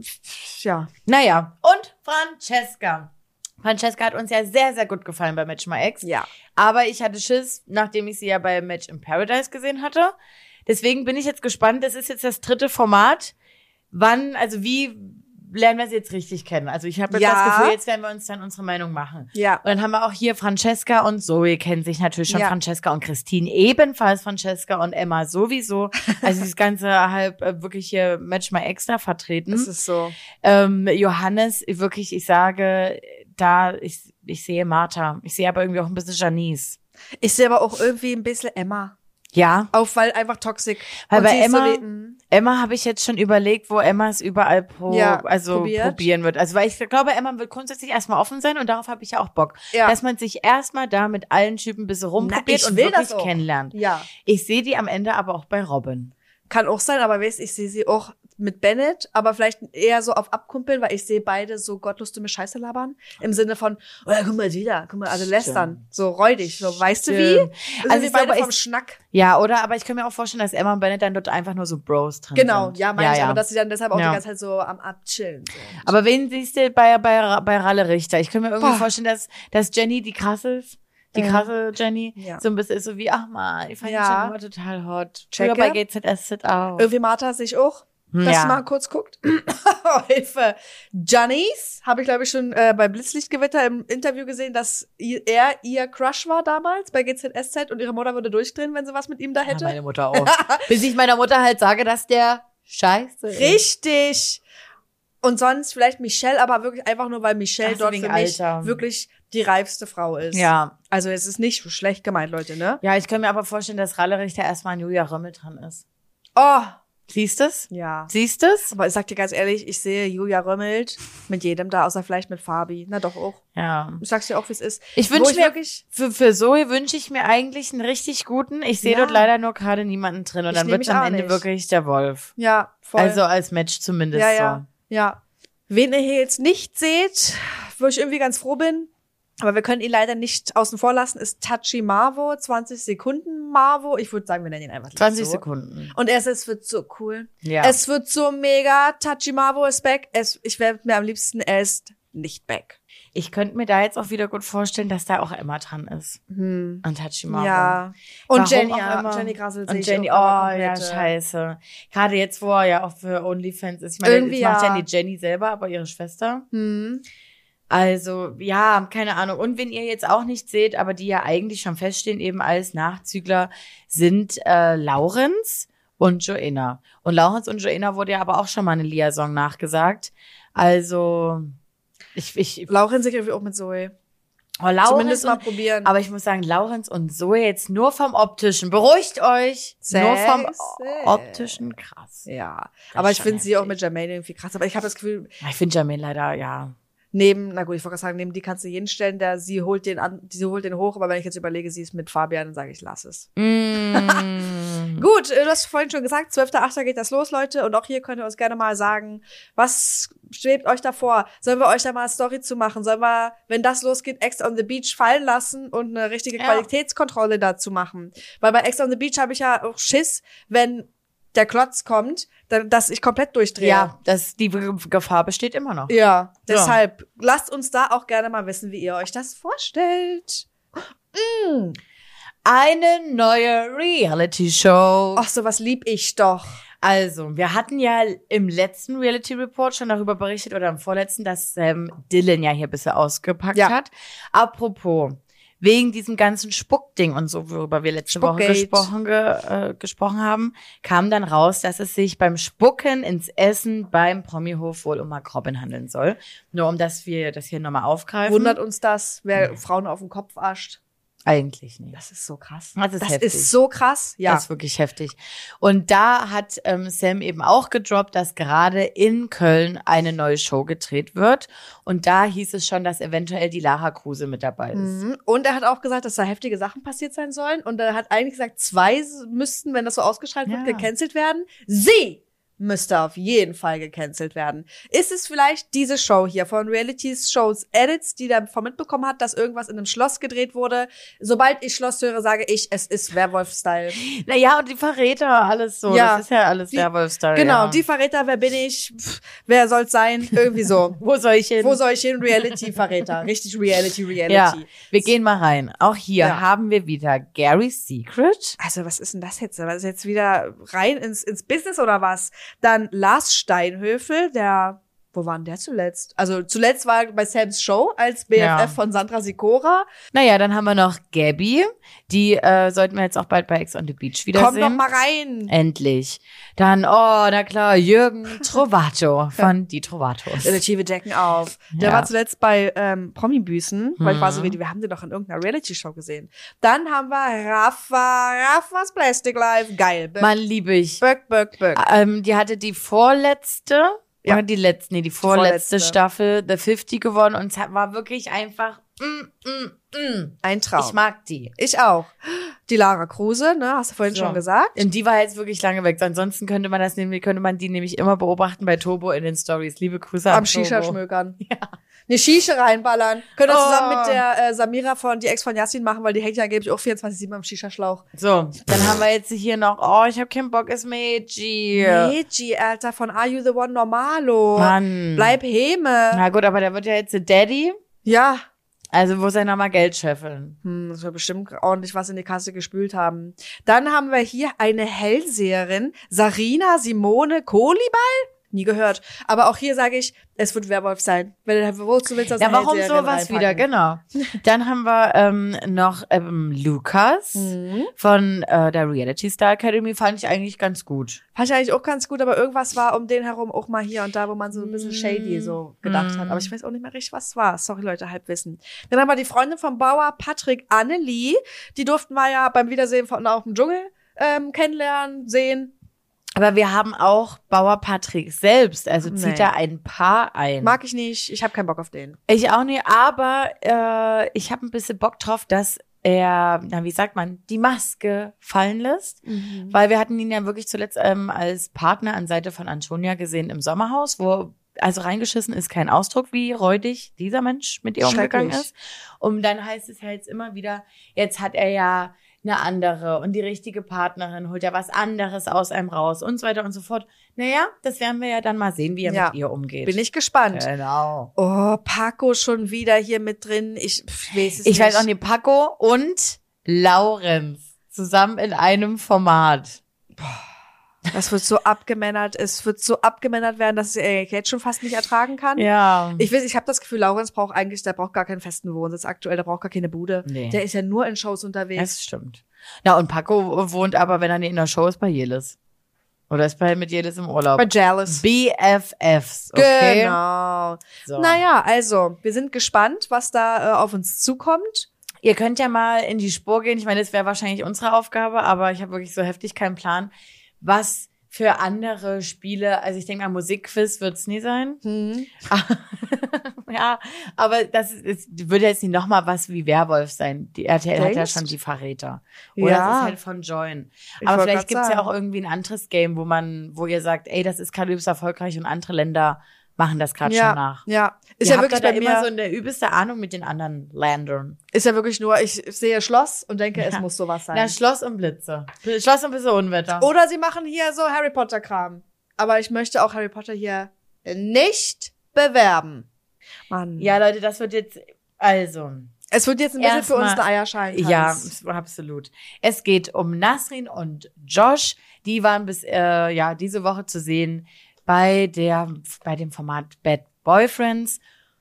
Ja. Naja. Und Francesca. Francesca hat uns ja sehr, sehr gut gefallen bei Match My Ex. Ja. Aber ich hatte Schiss, nachdem ich sie ja bei Match in Paradise gesehen hatte. Deswegen bin ich jetzt gespannt. Das ist jetzt das dritte Format. Wann, also wie lernen wir sie jetzt richtig kennen? Also ich habe jetzt Ja. das Gefühl, jetzt werden wir uns dann unsere Meinung machen. Ja. Und dann haben wir auch hier Francesca und Zoe kennen sich natürlich schon. Ja. Francesca und Christine ebenfalls. Francesca und Emma sowieso. Also das ganze halb äh, wirklich hier Match My Ex da vertreten. Das ist so. Ähm, Johannes, wirklich, ich sage, da, ich, ich sehe Martha. Ich sehe aber irgendwie auch ein bisschen Janice. Ich sehe aber auch irgendwie ein bisschen Emma. Ja, Auf, weil einfach toxisch. weil Und bei sie ist Emma, So wie, mm. Emma habe ich jetzt schon überlegt, wo Emma es überall pro, Ja, also probiert. probieren wird. Also weil ich glaube, Emma wird grundsätzlich erstmal offen sein und darauf habe ich ja auch Bock. Ja. Dass man sich erstmal da mit allen Typen ein bisschen rumprobiert ich und will wirklich das auch. kennenlernt. Ja. Ich sehe die am Ende aber auch bei Robin. Kann auch sein, aber weißt, ich sehe sie auch mit Bennett, aber vielleicht eher so auf Abkumpeln, weil ich sehe beide so gottlos dumme Scheiße labern. Im Sinne von, oh ja, guck mal, die da, guck mal, also lästern. So räudig, so, weißt du wie? Stimmt. Also Also wie ich beide glaube, vom ich- Schnack. Ja, oder? Aber ich kann mir auch vorstellen, dass Emma und Bennett dann dort einfach nur so Bros drin Genau, sind. ja, meine ich, aber dass sie dann deshalb auch Ja. die ganze Zeit so am Abchillen sind. Aber wen siehst du bei, bei, bei Ralle Richter? Ich kann mir irgendwie Boah. vorstellen, dass, dass Jenny die krasse ist. Die Ja. krasse Jenny. Ja. So ein bisschen ist so wie, ach man, ich fand Ja. die schon immer total hot. Checke. Früher bei G Z S Z auch. Irgendwie Martha sich auch. dass Ja. du mal kurz guckt. Oh, Hilfe. Giannis habe ich, glaube ich, schon äh, bei Blitzlichtgewitter im Interview gesehen, dass ihr, er ihr Crush war damals bei G Z S Z und ihre Mutter würde durchdrehen, wenn sie was mit ihm da Ja, hätte. meine Mutter auch. Bis ich meiner Mutter halt sage, dass der scheiße ist. Richtig. Und sonst vielleicht Michelle, aber wirklich einfach nur, weil Michelle Ach so, dort wegen für mich Alter. wirklich die reifste Frau ist. Ja. Also es ist nicht schlecht gemeint, Leute, ne? Ja, ich kann mir aber vorstellen, dass Rallerichter erstmal an Julia Römmel dran ist. Oh, Siehst du's? ja. Siehst du's? Aber ich sag dir ganz ehrlich, ich sehe Julia Römmelt mit jedem da, außer vielleicht mit Fabi. Na doch auch. Ja. Ich sag's dir auch, wie es ist. Ich Wo wünsche ich mir, wirklich, für, für Zoe wünsche ich mir eigentlich einen richtig guten. Ich sehe Ja. dort leider nur gerade niemanden drin. Und Ich dann nehm wird mich am auch Ende nicht. wirklich der Wolf. ja, voll. Also als Match zumindest ja, so. ja, ja. Wen ihr hier jetzt nicht seht, wo ich irgendwie ganz froh bin, aber wir können ihn leider nicht außen vor lassen, ist Tachi Marvo, zwanzig Sekunden Marvo. Ich würde sagen, wir nennen ihn einfach zwanzig so. Sekunden. Und es, es wird so cool. Ja. Es wird so mega. Tachi Marvo ist back. Es, ich wäre mir am liebsten, er ist nicht back. Ich könnte mir da jetzt auch wieder gut vorstellen, dass da auch Emma dran ist. Hm. An Tachimaro. Ja. Und Warum Jenny, auch ja, immer. Jenny Grassel sehe Und ich Jenny, oh auch aber ja, komplett, äh, scheiße. Gerade jetzt, wo er ja auch für OnlyFans ist. Ich meine, Irgendwie das macht ja ja. nicht Jenny selber, aber ihre Schwester. Hm. Also, ja, keine Ahnung. Und wenn ihr jetzt auch nicht seht, aber die ja eigentlich schon feststehen, eben als Nachzügler, sind äh, Laurenz und Joanna. Und Laurenz und Joanna wurde ja aber auch schon mal eine Liaison nachgesagt. Also, ich, ich, Lauren sich irgendwie auch mit Zoe. oh, Laurenz Zumindest mal und, probieren. aber ich muss sagen, Laurenz und Zoe jetzt nur vom Optischen. Beruhigt euch! Nur vom Sexy. Optischen krass. Ja. Aber ich schon finde sie auch heftig. mit Jermaine irgendwie krass. Aber ich habe das Gefühl, Ich finde Jermaine leider, ja. neben, na gut, ich wollte gerade sagen, neben die kannst du jeden stellen, der sie holt den an, sie holt den hoch, aber wenn ich jetzt überlege, sie ist mit Fabian, dann sage ich, lass es. Mm. Gut, äh, du hast vorhin schon gesagt, zwölfter achter geht das los, Leute. Und auch hier könnt ihr uns gerne mal sagen, was schwebt euch davor? Sollen wir euch da mal eine Story zu machen? Sollen wir, wenn das losgeht, Ex on the Beach fallen lassen und eine richtige Ja. Qualitätskontrolle dazu machen? Weil bei Ex on the Beach habe ich ja auch Schiss, wenn der Klotz kommt, dann, dass ich komplett durchdrehe. Ja, das, die Gefahr besteht immer noch. Ja, Ja. deshalb lasst uns da auch gerne mal wissen, wie ihr euch das vorstellt. Mm. Eine neue Reality-Show. Ach, sowas lieb ich doch. Also, wir hatten ja im letzten Reality Report schon darüber berichtet oder im vorletzten, dass ähm, Dylan ja hier ein bisschen ausgepackt Ja. hat. Apropos, wegen diesem ganzen Spuckding und so, worüber wir letzte Woche Spuckgate. gesprochen, ge, äh, gesprochen haben, kam dann raus, dass es sich beim Spucken ins Essen beim Promihof wohl um Mark Robin handeln soll. Nur um dass wir das hier nochmal aufgreifen. Wundert uns das, wer Frauen auf den Kopf ascht. Eigentlich nicht. Das ist so krass. Das ist das heftig. ist so krass. Ja. Das ist wirklich heftig. Und da hat ähm, Sam eben auch gedroppt, dass gerade in Köln eine neue Show gedreht wird. Und da hieß es schon, dass eventuell die Lara Kruse mit dabei ist. Mhm. Und er hat auch gesagt, dass da heftige Sachen passiert sein sollen. Und er hat eigentlich gesagt, zwei müssten, wenn das so ausgestrahlt wird, Ja. gecancelt werden. Sie müsste auf jeden Fall gecancelt werden. Ist es vielleicht diese Show hier von Realities Shows Edits, die davon mitbekommen hat, dass irgendwas in einem Schloss gedreht wurde? Sobald ich Schloss höre, sage ich, es ist Werwolf-Style. Naja, und die Verräter, alles so. Ja. Das ist ja alles Die- Werwolf-Style. Genau, ja. die Verräter, wer bin ich? Pff, wer soll's sein? Irgendwie so. Wo soll ich hin? Wo soll ich hin? Reality-Verräter. Richtig Reality, Reality. ja, wir gehen mal rein. Auch hier Ja. haben wir wieder Gary's Secret. Also, was ist denn das jetzt? Was ist jetzt wieder rein ins, ins Business oder was? Dann Lars Steinhöfel, der, wo war denn der zuletzt? Also, zuletzt war er bei Sams Show als B F F Ja. von Sandra Sikora. Naja, dann haben wir noch Gabby. Die äh, sollten wir jetzt auch bald bei Ex on the Beach wiedersehen. Komm doch mal rein. Endlich. Dann, oh, na klar, Jürgen Trovato von Die Trovatos. Relative Decken auf. Der Ja. war zuletzt bei ähm, Promi-Büßen, weil ich war so Mhm. wie, wir haben den doch in irgendeiner Reality-Show gesehen. Dann haben wir Rafa, Rafas Plastic Life. Geil. Böck, Mann, liebe ich. Böck, Böck, Böck. Ähm, die hatte die vorletzte, Ja. oder die letzte, nee, die vorletzte Vorletzte. Staffel, The fünfzig gewonnen und es hat- war wirklich einfach, mm, mm, mm. Ein Traum. Ich mag die. Ich auch. Die Lara Kruse, ne, hast du vorhin So. schon gesagt. Und die war jetzt wirklich lange weg. Ansonsten könnte man das nämlich, könnte man die nämlich immer beobachten bei Turbo in den Stories. Liebe Grüße an Am Shisha Turbo. schmökern. Ja. Eine Shisha reinballern. Könnt ihr Oh. zusammen mit der äh, Samira von, die Ex von Yassin machen, weil die hängt ja angeblich auch vierundzwanzig sieben am Shisha-Schlauch. So, dann haben wir jetzt hier noch, oh, ich hab keinen Bock, ist Meiji. Meiji, Alter, von Are You The One Normalo. Mann. Bleib Heme. Na gut, aber der wird ja jetzt der Daddy. Ja. Also wo soll er nochmal Geld scheffeln? Hm, das wird bestimmt ordentlich was in die Kasse gespült haben. Dann haben wir hier eine Hellseherin, Sarina Simone Kolibal. Nie gehört. Aber auch hier sage ich, es wird Werwolf sein. Wenn du wozu willst, das Ja, warum sowas wieder? Genau. Dann haben wir ähm, noch ähm, Lukas mhm. von äh, der Reality Star Academy. Fand ich eigentlich ganz gut. Fand ich eigentlich auch ganz gut, aber irgendwas war um den herum auch mal hier und da, wo man so ein bisschen shady so gedacht mhm. hat. Aber ich weiß auch nicht mehr richtig, was war. Sorry, Leute, Halbwissen. Dann haben wir die Freundin vom Bauer, Patrick Annelie. Die durften wir ja beim Wiedersehen von auf dem Dschungel ähm, kennenlernen, sehen. Aber wir haben auch Bauer Patrick selbst, also zieht Nee. da ein Paar ein. Mag ich nicht, ich habe keinen Bock auf den. Ich auch nicht, aber äh, ich habe ein bisschen Bock drauf, dass er, na wie sagt man, die Maske fallen lässt. Mhm. Weil wir hatten ihn ja wirklich zuletzt ähm, als Partner an Seite von Antonia gesehen im Sommerhaus, wo, also reingeschissen ist kein Ausdruck, wie räudig dieser Mensch mit ihr umgegangen Schrecklich. ist. Und dann heißt es ja jetzt immer wieder, jetzt hat er ja eine andere und die richtige Partnerin holt ja was anderes aus einem raus und so weiter und so fort. Naja, das werden wir ja dann mal sehen, wie er Ja. mit ihr umgeht. Bin ich gespannt. Genau. Oh, Paco schon wieder hier mit drin. Ich pff, weiß es Ich nicht. weiß auch nicht, Paco und Laurenz zusammen in einem Format. Das wird so abgemännert. Es wird so abgemännert werden, dass er jetzt schon fast nicht ertragen kann. Ja. Ich weiß, ich habe das Gefühl, Laurenz braucht eigentlich, der braucht gar keinen festen Wohnsitz aktuell, der braucht gar keine Bude. Nee. Der ist ja nur in Shows unterwegs. Das stimmt. Na, und Paco wohnt aber, wenn er nicht in der Show ist, bei Jelis. Oder ist bei mit Jelis im Urlaub. Bei Jealous. B F Fs, okay? Genau. So. Naja, also, wir sind gespannt, was da äh, auf uns zukommt. Ihr könnt ja mal in die Spur gehen. Ich meine, das wäre wahrscheinlich unsere Aufgabe, aber ich habe wirklich so heftig keinen Plan, was für andere Spiele, also ich denke mal, Musikquiz wird's nie sein. Hm. Ja, aber das ist, würde jetzt nicht nochmal was wie Werwolf sein. Die R T L hat ja Denkst? schon die Verräter. Oder Ja. das ist halt von Join. Ich Aber wollt vielleicht grad gibt's ja sagen. auch irgendwie ein anderes Game, wo man, wo ihr sagt, ey, das ist gerade übelst erfolgreich und andere Länder machen das gerade Ja, schon nach. ja. Ist Ihr ja habt wirklich da bei immer mir, so eine übelste Ahnung mit den anderen Ländern. ist ja wirklich nur, ich sehe Schloss und denke, es Ja. muss sowas sein. Na, Schloss und Blitze. Schloss und bisschen Unwetter. Oder sie machen hier so Harry Potter Kram. Aber ich möchte auch Harry Potter hier nicht bewerben. Mann. Ja, Leute, das wird jetzt, also. Es wird jetzt ein bisschen für uns Erstmal- ein Eierschalen. Ja, es- absolut. Es geht um Nasrin und Josh. Die waren bis, äh, ja, diese Woche zu sehen bei der, bei dem Format Bad Boyfriends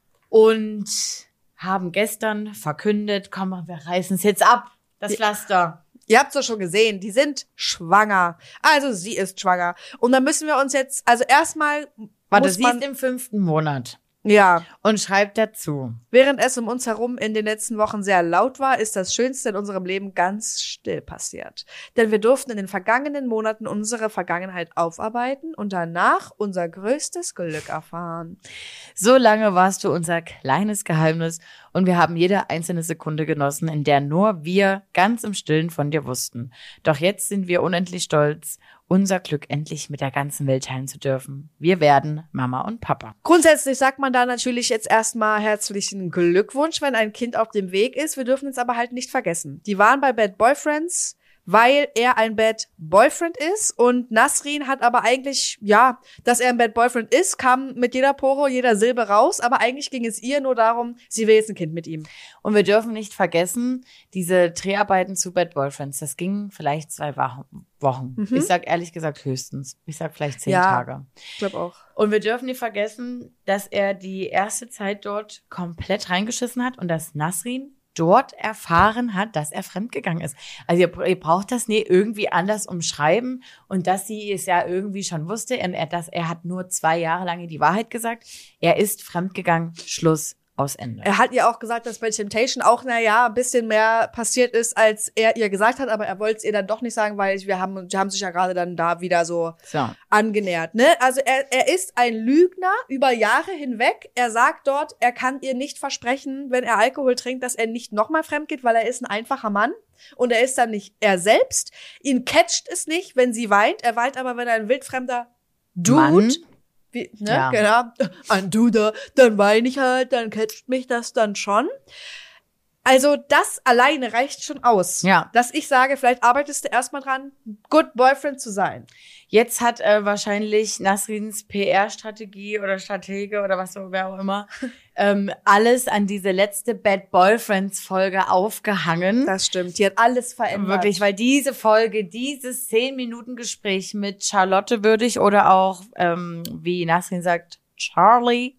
und haben gestern verkündet, komm, wir reißen es jetzt ab, das Ja. Pflaster. Ihr habt's doch schon gesehen, die sind schwanger. Also sie ist schwanger. Und dann müssen wir uns jetzt, also erstmal Warte, muss sie man, ist im fünften Monat ja, und schreibt dazu. während es um uns herum in den letzten Wochen sehr laut war, ist das Schönste in unserem Leben ganz still passiert. Denn wir durften in den vergangenen Monaten unsere Vergangenheit aufarbeiten und danach unser größtes Glück erfahren. So lange warst du unser kleines Geheimnis und wir haben jede einzelne Sekunde genossen, in der nur wir ganz im Stillen von dir wussten. Doch jetzt sind wir unendlich stolz, unser Glück endlich mit der ganzen Welt teilen zu dürfen. Wir werden Mama und Papa. Grundsätzlich sagt man da natürlich jetzt erstmal herzlichen Glückwunsch, wenn ein Kind auf dem Weg ist. Wir dürfen es aber halt nicht vergessen. Die waren bei Bad Boyfriends, weil er ein Bad Boyfriend ist und Nasrin hat aber eigentlich, ja, dass er ein Bad Boyfriend ist, kam mit jeder Pore, jeder Silbe raus, aber eigentlich ging es ihr nur darum, sie will jetzt ein Kind mit ihm. Und wir dürfen nicht vergessen, diese Dreharbeiten zu Bad Boyfriends, das ging vielleicht zwei Wochen. Mhm. Ich sag ehrlich gesagt höchstens. Ich sag vielleicht zehn Ja. Tage. Ich glaube auch. Und wir dürfen nicht vergessen, dass er die erste Zeit dort komplett reingeschissen hat und dass Nasrin dort erfahren hat, dass er fremdgegangen ist. Also ihr, ihr braucht das nie irgendwie anders umschreiben und dass sie es ja irgendwie schon wusste und er, dass er hat nur zwei Jahre lang die Wahrheit gesagt. Er ist fremdgegangen, Schluss, aus Ende. Er hat ihr auch gesagt, dass bei Temptation auch, na ja, ein bisschen mehr passiert ist, als er ihr gesagt hat, aber er wollte es ihr dann doch nicht sagen, weil wir haben, wir haben sich ja gerade dann da wieder so So. angenähert, ne? Also er, er ist ein Lügner über Jahre hinweg. Er sagt dort, er kann ihr nicht versprechen, wenn er Alkohol trinkt, dass er nicht nochmal fremd geht, weil er ist ein einfacher Mann und er ist dann nicht er selbst. Ihn catcht es nicht, wenn sie weint. Er weint aber, wenn er ein wildfremder Dude, Mann. wie, ne, Ja. genau, ein Dude, dann weine ich halt, dann catcht mich das dann schon. Also das alleine reicht schon aus, ja. dass ich sage, vielleicht arbeitest du erstmal dran, good boyfriend zu sein. Jetzt hat äh, wahrscheinlich Nasrins P R-Strategie oder Stratege oder was so, wer auch immer, ähm, alles an diese letzte Bad Boyfriends-Folge aufgehangen. Das stimmt, die hat alles verändert. Wirklich, weil diese Folge, dieses zehn Minuten Gespräch mit Charlotte würdig oder auch, ähm, wie Nasrin sagt, Charlie,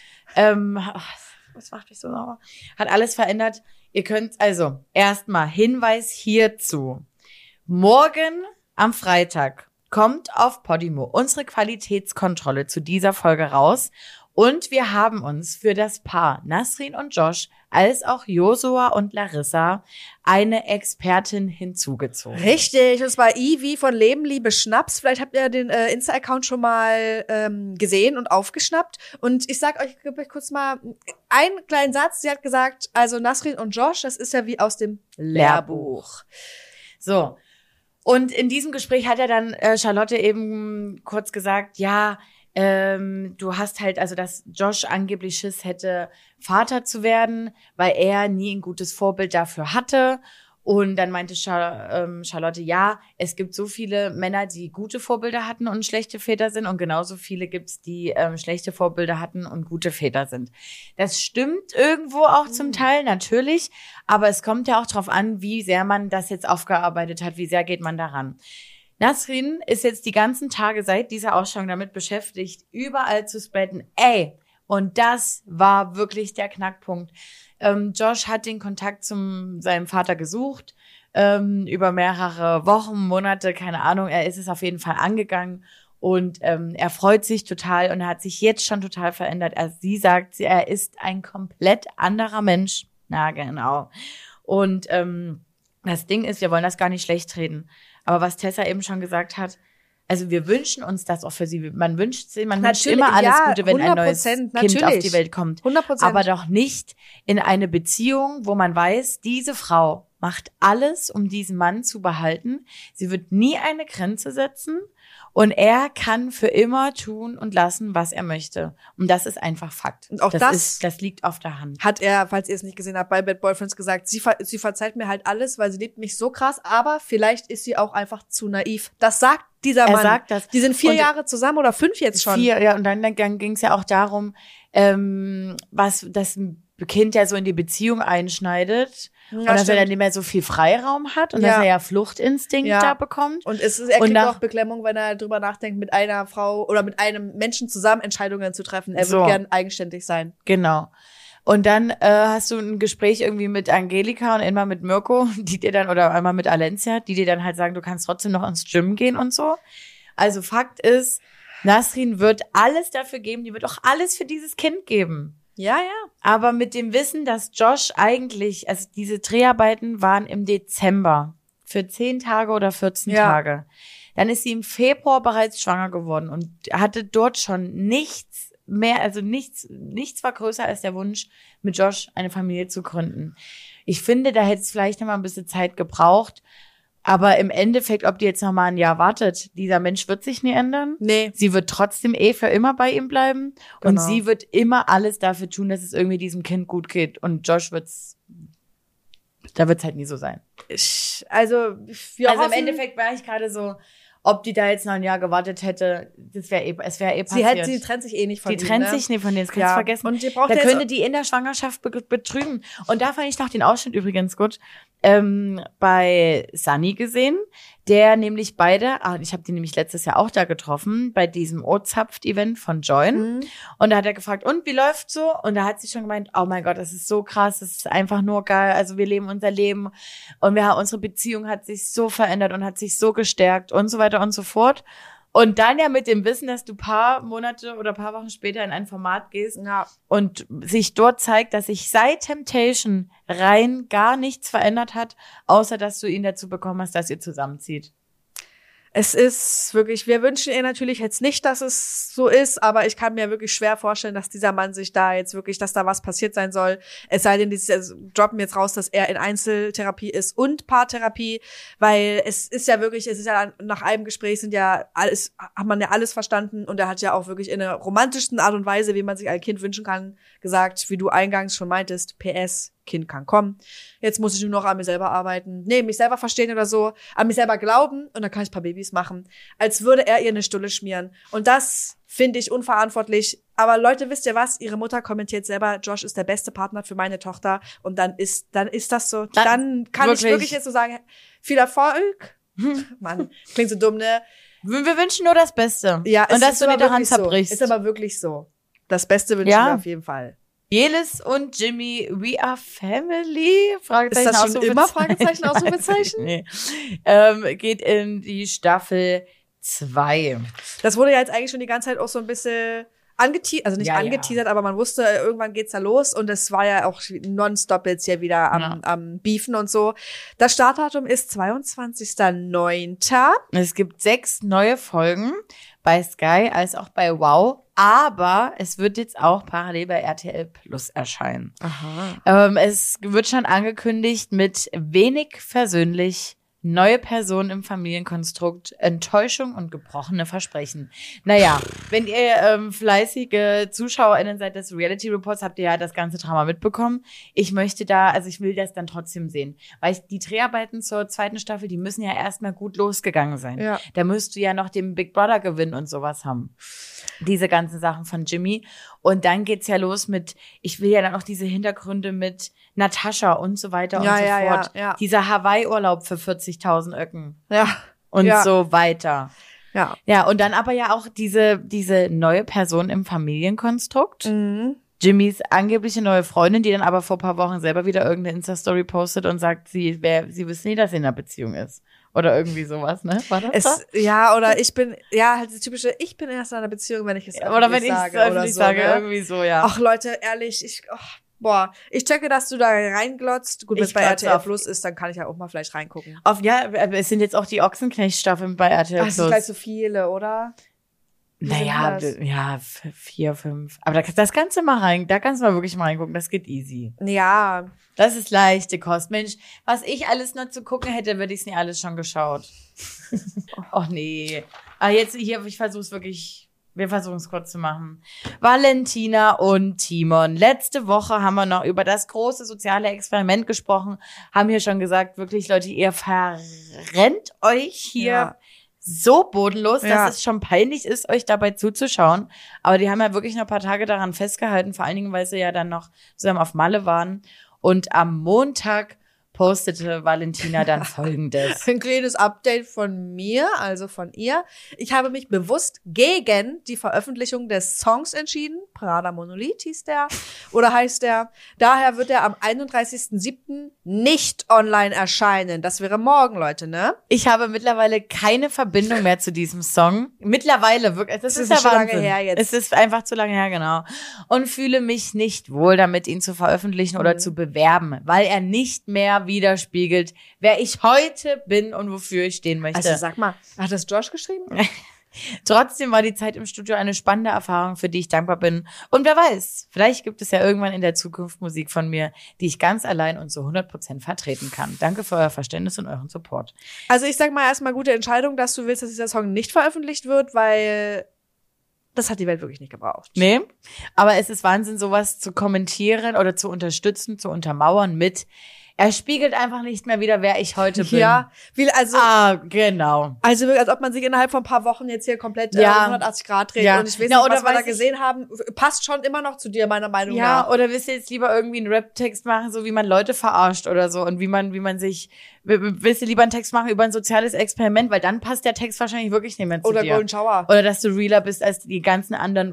ähm, was macht mich so sauer? Hat alles verändert. Ihr könnt, also, erstmal Hinweis hierzu. Morgen am Freitag kommt auf Podimo unsere Qualitätskontrolle zu dieser Folge raus. Und wir haben uns für das Paar Nasrin und Josh als auch Josua und Larissa eine Expertin hinzugezogen. Richtig, und zwar Ivy von Leben, Liebe, Schnaps. Vielleicht habt ihr den äh, Insta-Account schon mal ähm, gesehen und aufgeschnappt. Und ich sag euch, ich gebe euch kurz mal einen kleinen Satz. Sie hat gesagt, also Nasrin und Josh, das ist ja wie aus dem Lehrbuch. So. Und in diesem Gespräch hat er dann äh, Charlotte eben kurz gesagt, ja, ähm, du hast halt, also dass Josh angeblich Schiss hätte, Vater zu werden, weil er nie ein gutes Vorbild dafür hatte. Und dann meinte Char- ähm, Charlotte, ja, es gibt so viele Männer, die gute Vorbilder hatten und schlechte Väter sind. Und genauso viele gibt's, die ähm, schlechte Vorbilder hatten und gute Väter sind. Das stimmt irgendwo auch mhm. zum Teil, natürlich. Aber es kommt ja auch drauf an, wie sehr man das jetzt aufgearbeitet hat, wie sehr geht man daran. Nasrin ist jetzt die ganzen Tage seit dieser Ausschauung damit beschäftigt, überall zu spreaden. Ey, und das war wirklich der Knackpunkt. Ähm, Josh hat den Kontakt zum seinem Vater gesucht, ähm, über mehrere Wochen, Monate, keine Ahnung. Er ist es auf jeden Fall angegangen und ähm, er freut sich total und er hat sich jetzt schon total verändert. Er, sie sagt, er ist ein komplett anderer Mensch. Na, genau. Und ähm, das Ding ist, wir wollen das gar nicht schlecht reden. Aber was Tessa eben schon gesagt hat, also wir wünschen uns das auch für sie. Man wünscht sie, man natürlich, wünscht immer alles ja, Gute, wenn ein neues natürlich. Kind auf die Welt kommt. hundert Prozent. Aber doch nicht in eine Beziehung, wo man weiß, diese Frau macht alles, um diesen Mann zu behalten. Sie wird nie eine Grenze setzen und er kann für immer tun und lassen, was er möchte. Und das ist einfach Fakt. Und auch das, das ist, das liegt auf der Hand. Hat er, falls ihr es nicht gesehen habt, bei Bad Boyfriends gesagt, sie, ver- sie verzeiht mir halt alles, weil sie liebt mich so krass, aber vielleicht ist sie auch einfach zu naiv. Das sagt dieser Er Mann. sagt das. Die sind vier Und Jahre zusammen oder fünf jetzt schon. Vier, ja, und dann, dann ging es ja auch darum, ähm, was das Kind ja so in die Beziehung einschneidet. Ja, und dass stimmt. er dann nicht mehr so viel Freiraum hat und Ja. dass er ja Fluchtinstinkt Ja. da bekommt. Und es ist, er Und kriegt nach- auch Beklemmung, wenn er drüber nachdenkt, mit einer Frau oder mit einem Menschen zusammen Entscheidungen zu treffen. Er So. wird gern eigenständig sein. Genau. Und dann äh, hast du ein Gespräch irgendwie mit Angelika und einmal mit Mirko, die dir dann, oder einmal mit Alencia, die dir dann halt sagen, du kannst trotzdem noch ins Gym gehen und so. Also Fakt ist, Nasrin wird alles dafür geben, die wird auch alles für dieses Kind geben. Ja, ja. Aber mit dem Wissen, dass Josh eigentlich, also diese Dreharbeiten waren im Dezember für zehn Tage oder vierzehn Ja. Tage. Dann ist sie im Februar bereits schwanger geworden und hatte dort schon nichts mehr, also nichts, nichts war größer als der Wunsch, mit Josh eine Familie zu gründen. Ich finde, da hätte es vielleicht noch mal ein bisschen Zeit gebraucht. Aber im Endeffekt, ob die jetzt noch mal ein Jahr wartet, dieser Mensch wird sich nie ändern. Nee. Sie wird trotzdem eh für immer bei ihm bleiben. Und Genau. sie wird immer alles dafür tun, dass es irgendwie diesem Kind gut geht. Und Josh wird's, da wird's halt nie so sein. Ich, also, wir also hoffen, im Endeffekt war ich gerade so, ob die da jetzt noch ein Jahr gewartet hätte, das wäre eh, es wäre eh sie, passiert. hat, sie trennt sich eh nicht von Die ihm. trennt ne? sich nicht von denen, das kannst Ja. du vergessen. Und ihr braucht Da jetzt- könnte die in der Schwangerschaft be- betrügen. Und da fand ich noch den Ausschnitt übrigens gut, ähm, bei Sunny gesehen, der nämlich beide, ah, ich habe die nämlich letztes Jahr auch da getroffen, bei diesem O-Zapft-Event von Join. Mhm. Und da hat er gefragt, und wie läuft's so? Und da hat sie schon gemeint, oh mein Gott, das ist so krass, das ist einfach nur geil. Also wir leben unser Leben und wir haben, unsere Beziehung hat sich so verändert und hat sich so gestärkt und so weiter und so fort. Und dann ja mit dem Wissen, dass du paar Monate oder paar Wochen später in ein Format gehst Ja. und sich dort zeigt, dass sich seit Temptation rein gar nichts verändert hat, außer dass du ihn dazu bekommen hast, dass ihr zusammenzieht. Es ist wirklich, wir wünschen ihr natürlich jetzt nicht, dass es so ist, aber ich kann mir wirklich schwer vorstellen, dass dieser Mann sich da jetzt wirklich, dass da was passiert sein soll. Es sei denn, die also, droppen jetzt raus, dass er in Einzeltherapie ist und Paartherapie, weil es ist ja wirklich, es ist ja nach einem Gespräch sind ja alles, hat man ja alles verstanden und er hat ja auch wirklich in der romantischsten Art und Weise, wie man sich ein Kind wünschen kann, gesagt, wie du eingangs schon meintest, P S, Kind kann kommen. Jetzt muss ich nur noch an mir selber arbeiten. Nee, mich selber verstehen oder so. An mich selber glauben und dann kann ich ein paar Babys machen. Als würde er ihr eine Stulle schmieren. Und das finde ich unverantwortlich. Aber Leute, wisst ihr was? Ihre Mutter kommentiert selber, Josh ist der beste Partner für meine Tochter. Und dann ist, dann ist das so. Dann, dann kann wirklich. ich wirklich jetzt so sagen, viel Erfolg. Mann, klingt so dumm, ne? Wir, wir wünschen nur das Beste. Ja, und dass du nicht daran zerbrichst. So. Ist aber wirklich so. Das Beste wünschen ja. wir auf jeden Fall. Jelis und Jimmy, we are family? Fragezeichen, ist das schon immer Fragezeichen, Ausrufezeichen? Nee. Ähm, geht in die Staffel zwei. Das wurde ja jetzt eigentlich schon die ganze Zeit auch so ein bisschen angeteasert, also nicht ja, angeteasert, ja. aber man wusste, irgendwann geht's da los und es war ja auch nonstop jetzt hier wieder am, ja. am Beefen und so. Das Startdatum ist zweiundzwanzigster neunter Es gibt sechs neue Folgen bei Sky als auch bei Wow, aber es wird jetzt auch parallel bei R T L Plus erscheinen. Aha. Ähm, es wird schon angekündigt mit wenig versöhnlich, neue Personen im Familienkonstrukt, Enttäuschung und gebrochene Versprechen. Naja, wenn ihr ähm, fleißige ZuschauerInnen seid des Reality Reports, habt ihr ja das ganze Drama mitbekommen. Ich möchte da, also ich will das dann trotzdem sehen. Weil ich, die Dreharbeiten zur zweiten Staffel, die müssen ja erstmal gut losgegangen sein. Ja. Da müsst du ja noch den Big Brother gewinnen und sowas haben. Diese ganzen Sachen von Jimmy. Und dann geht's ja los mit, ich will ja dann auch diese Hintergründe mit Natascha und so weiter ja, und so ja, fort. Ja, ja. Dieser Hawaii-Urlaub für vierzigtausend Öcken. Ja. Und ja. so weiter. Ja. Ja, und dann aber ja auch diese, diese neue Person im Familienkonstrukt. Mhm. Jimmys angebliche neue Freundin, die dann aber vor ein paar Wochen selber wieder irgendeine Insta-Story postet und sagt, sie, wer, sie wissen nie, dass sie in einer Beziehung ist. Oder irgendwie sowas, ne? War das es, das? Ja, oder ich bin, ja, halt das typische, ich bin erst in einer Beziehung, wenn ich es ja, oder wenn ich sage. es öffentlich so, sage, ne? irgendwie so, ja. Ach Leute, ehrlich, ich, oh, boah, ich checke, dass du da reinglotzt. Gut, wenn es bei R T L Plus ist, dann kann ich ja auch mal vielleicht reingucken. Auf, ja, es sind jetzt auch die Ochsenknecht-Staffeln bei R T L Ach, Plus. es sind gleich so viele, oder? Wie naja, ja, vier, fünf. Aber das, das kannst du mal rein, da kannst du mal wirklich mal reingucken, das geht easy. Ja. Das ist leichte Kost. Mensch, was ich alles noch zu gucken hätte, würde ich es nie alles schon geschaut. Och nee. Aber jetzt hier, ich versuche es wirklich, wir versuchen es kurz zu machen. Valentina und Timon. Letzte Woche haben wir noch über das große soziale Experiment gesprochen, haben hier schon gesagt, wirklich Leute, ihr verrennt euch hier ja. so bodenlos, ja. dass es schon peinlich ist, euch dabei zuzuschauen. Aber die haben ja wirklich noch ein paar Tage daran festgehalten, vor allen Dingen, weil sie ja dann noch zusammen auf Malle waren. Und am Montag postete Valentina dann Folgendes. Ein kleines Update von mir, also von ihr. Ich habe mich bewusst gegen die Veröffentlichung des Songs entschieden. Prada Monolith hieß der. Oder heißt der. Daher wird er am einunddreißigsten siebten nicht online erscheinen. Das wäre morgen, Leute, ne? Ich habe mittlerweile keine Verbindung mehr zu diesem Song. Mittlerweile, wirklich. Das, das ist, ist ja schon lange her jetzt. Es ist einfach zu lange her, genau. Und fühle mich nicht wohl damit, ihn zu veröffentlichen oder mhm. zu bewerben, weil er nicht mehr widerspiegelt, wer ich heute bin und wofür ich stehen möchte. Also sag mal, hat das Josh geschrieben? Trotzdem war die Zeit im Studio eine spannende Erfahrung, für die ich dankbar bin. Und wer weiß, vielleicht gibt es ja irgendwann in der Zukunft Musik von mir, die ich ganz allein und zu hundert Prozent vertreten kann. Danke für euer Verständnis und euren Support. Also ich sag mal erstmal gute Entscheidung, dass du willst, dass dieser Song nicht veröffentlicht wird, weil das hat die Welt wirklich nicht gebraucht. Nee, aber es ist Wahnsinn, sowas zu kommentieren oder zu unterstützen, zu untermauern mit er spiegelt einfach nicht mehr wieder, wer ich heute bin. Ja, wie, also. Ah, genau. Also, als ob man sich innerhalb von ein paar Wochen jetzt hier komplett ja. äh, hundertachtzig Grad dreht. Ja. Und ich weiß ja, nicht, oder was wir da ich, gesehen haben, passt schon immer noch zu dir, meiner Meinung ja, nach. Ja, oder willst du jetzt lieber irgendwie einen Rap-Text machen, so wie man Leute verarscht oder so und wie man, wie man sich, willst du lieber einen Text machen über ein soziales Experiment, weil dann passt der Text wahrscheinlich wirklich nicht mehr zu oder dir. Oder Golden Shower. Oder dass du realer bist als die ganzen anderen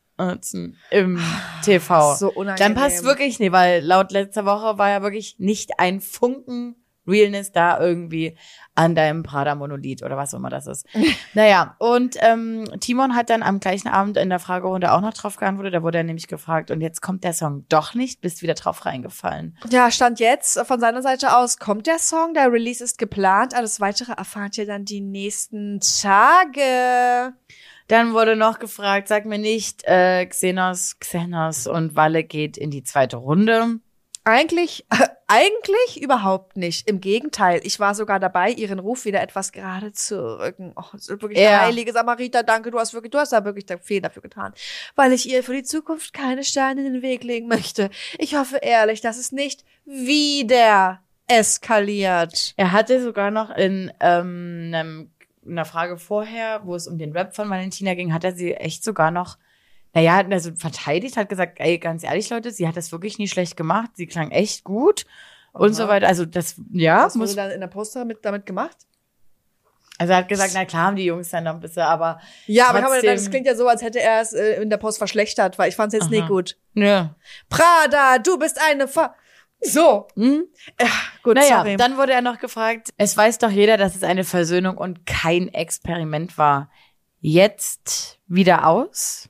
im T V. So unangenehm. Dann passt wirklich nicht, weil laut letzter Woche war ja wirklich nicht ein Funken Realness da irgendwie an deinem Prada-Monolith oder was auch immer das ist. Naja, und ähm, Timon hat dann am gleichen Abend in der Fragerunde auch noch drauf geantwortet. Da wurde er nämlich gefragt, und jetzt kommt der Song doch nicht, bist wieder drauf reingefallen. Ja, Stand jetzt von seiner Seite aus kommt der Song, der Release ist geplant. Alles Weitere erfahrt ihr dann die nächsten Tage. Dann wurde noch gefragt, sag mir nicht, äh, Xenos, Xenos und Walle geht in die zweite Runde. Eigentlich, äh, eigentlich überhaupt nicht. Im Gegenteil, ich war sogar dabei, ihren Ruf wieder etwas gerade zu rücken. Oh, das ist wirklich Ja. der heilige Samariter. Danke, du hast wirklich, du hast da wirklich viel dafür getan. Weil ich ihr für die Zukunft keine Steine in den Weg legen möchte. Ich hoffe ehrlich, dass es nicht wieder eskaliert. Er hatte sogar noch in ähm, einem, einer Frage vorher, wo es um den Rap von Valentina ging, hat er sie echt sogar noch Naja, also verteidigt, hat gesagt, ey, ganz ehrlich, Leute, sie hat das wirklich nie schlecht gemacht. Sie klang echt gut und so weiter. Also das, ja. Was wurde dann in der Poster mit, damit gemacht? Also er hat gesagt, na klar haben die Jungs dann noch ein bisschen, aber ja, aber trotzdem, das klingt ja so, als hätte er es äh, in der Post verschlechtert, weil ich fand es jetzt aha. nicht gut. Ja. Prada, du bist eine Ver... So. Hm? Ja, gut, naja, sorry. Dann wurde er noch gefragt, es weiß doch jeder, dass es eine Versöhnung und kein Experiment war. Jetzt wieder aus?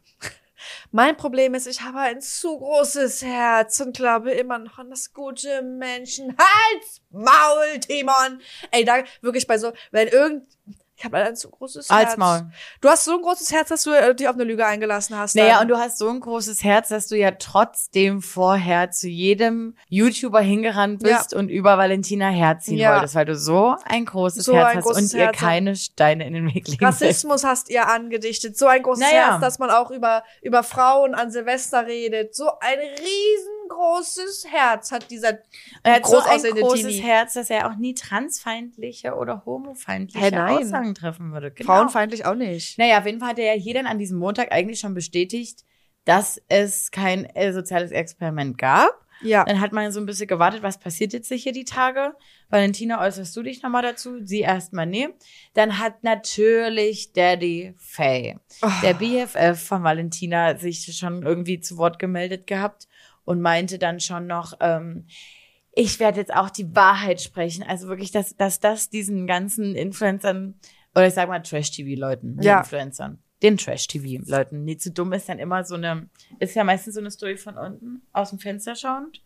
Mein Problem ist, ich habe ein zu großes Herz und glaube immer noch an das gute Menschen. Halt's Maul, Timon! Ey, da wirklich bei so, wenn irgend, ich habe leider ein zu großes Herz. Halt's Maul. Du hast so ein großes Herz, dass du äh, dich auf eine Lüge eingelassen hast. Naja, dann. und du hast so ein großes Herz, dass du ja trotzdem vorher zu jedem YouTuber hingerannt bist Ja. und über Valentina herziehen Ja. wolltest, weil du so ein großes So Herz ein hast großes und ihr Herz. keine Steine in den Weg legen willst. Rassismus hast ihr angedichtet. So ein großes Naja. Herz, dass man auch über, über Frauen an Silvester redet. So ein riesengroßes Herz hat dieser Er hat so groß ein aussehende großes Teenie. Herz, dass er auch nie transfeindliche oder homofeindliche Hä, nein. Aussagen treffen würde. Genau. Frauenfeindlich auch nicht. Naja, auf jeden Fall hat er ja hier dann an diesem Montag eigentlich schon bestätigt, dass es kein äh, soziales Experiment gab. Ja. Dann hat man so ein bisschen gewartet, was passiert jetzt hier die Tage? Valentina, äußerst du dich nochmal dazu? Sie erstmal nee. Dann hat natürlich Daddy Faye, Oh. der B F F von Valentina, sich schon irgendwie zu Wort gemeldet gehabt und meinte dann schon noch, ähm, ich werde jetzt auch die Wahrheit sprechen. Also wirklich, dass, dass das diesen ganzen Influencern, oder ich sag mal Trash-T V-Leuten, Ja. Influencern, den Trash-T V-Leuten, nie zu dumm ist dann immer so eine, ist ja meistens so eine Story von unten, aus dem Fenster schauend.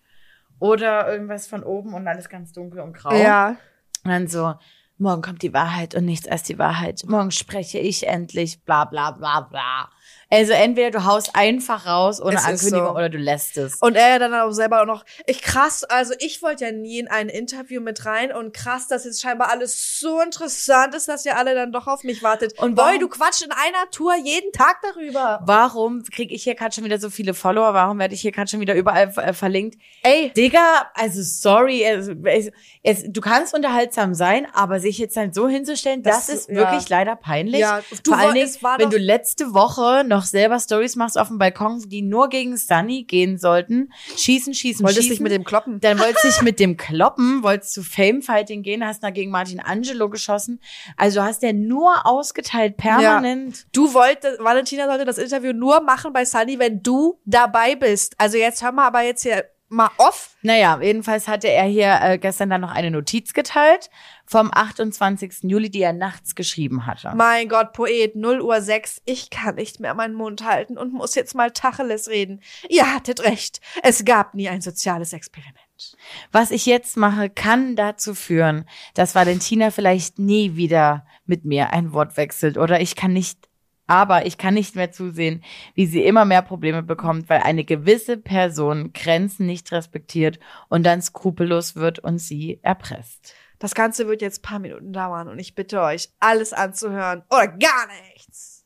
Oder irgendwas von oben und alles ganz dunkel und grau. Ja. Und dann so, morgen kommt die Wahrheit und nichts als die Wahrheit. Morgen spreche ich endlich, bla bla bla bla. Also entweder du haust einfach raus ohne Es ist Ankündigung so. oder du lässt es. Und er dann auch selber auch noch, ich krass, also ich wollte ja nie in ein Interview mit rein und krass, dass jetzt scheinbar alles so interessant ist, dass ihr alle dann doch auf mich wartet. Und Und warum- Boy, du quatschst in einer Tour jeden Tag darüber. Warum kriege ich hier gerade schon wieder so viele Follower? Warum werde ich hier gerade schon wieder überall äh, verlinkt? Ey, Digga, also sorry, es, es, es, du kannst unterhaltsam sein, aber sich jetzt dann so hinzustellen, das, Das- ist ja. wirklich leider peinlich. Ja, du Vor allen woll- Dingen, es war wenn doch- du letzte Woche noch selber Stories machst auf dem Balkon, die nur gegen Sunny gehen sollten. Schießen, schießen, wolltest schießen. dich mit dem kloppen. Dann wolltest du dich mit dem kloppen, wolltest zu Fame-Fighting gehen, hast da gegen Martin Angelo geschossen. Also du hast ja nur ausgeteilt, permanent. Du wolltest, Valentina sollte das Interview nur machen bei Sunny, wenn du dabei bist. Also jetzt hör mal aber jetzt hier mal off. Naja, jedenfalls hatte er hier äh, gestern dann noch eine Notiz geteilt vom achtundzwanzigsten Juli, die er nachts geschrieben hatte. Mein Gott, Poet, null Uhr sechs. Ich kann nicht mehr meinen Mund halten und muss jetzt mal Tacheles reden. Ihr hattet recht. Es gab nie ein soziales Experiment. Was ich jetzt mache, kann dazu führen, dass Valentina vielleicht nie wieder mit mir ein Wort wechselt oder ich kann nicht, aber ich kann nicht mehr zusehen, wie sie immer mehr Probleme bekommt, weil eine gewisse Person Grenzen nicht respektiert und dann skrupellos wird und sie erpresst. Das Ganze wird jetzt ein paar Minuten dauern und ich bitte euch, alles anzuhören oder gar nichts.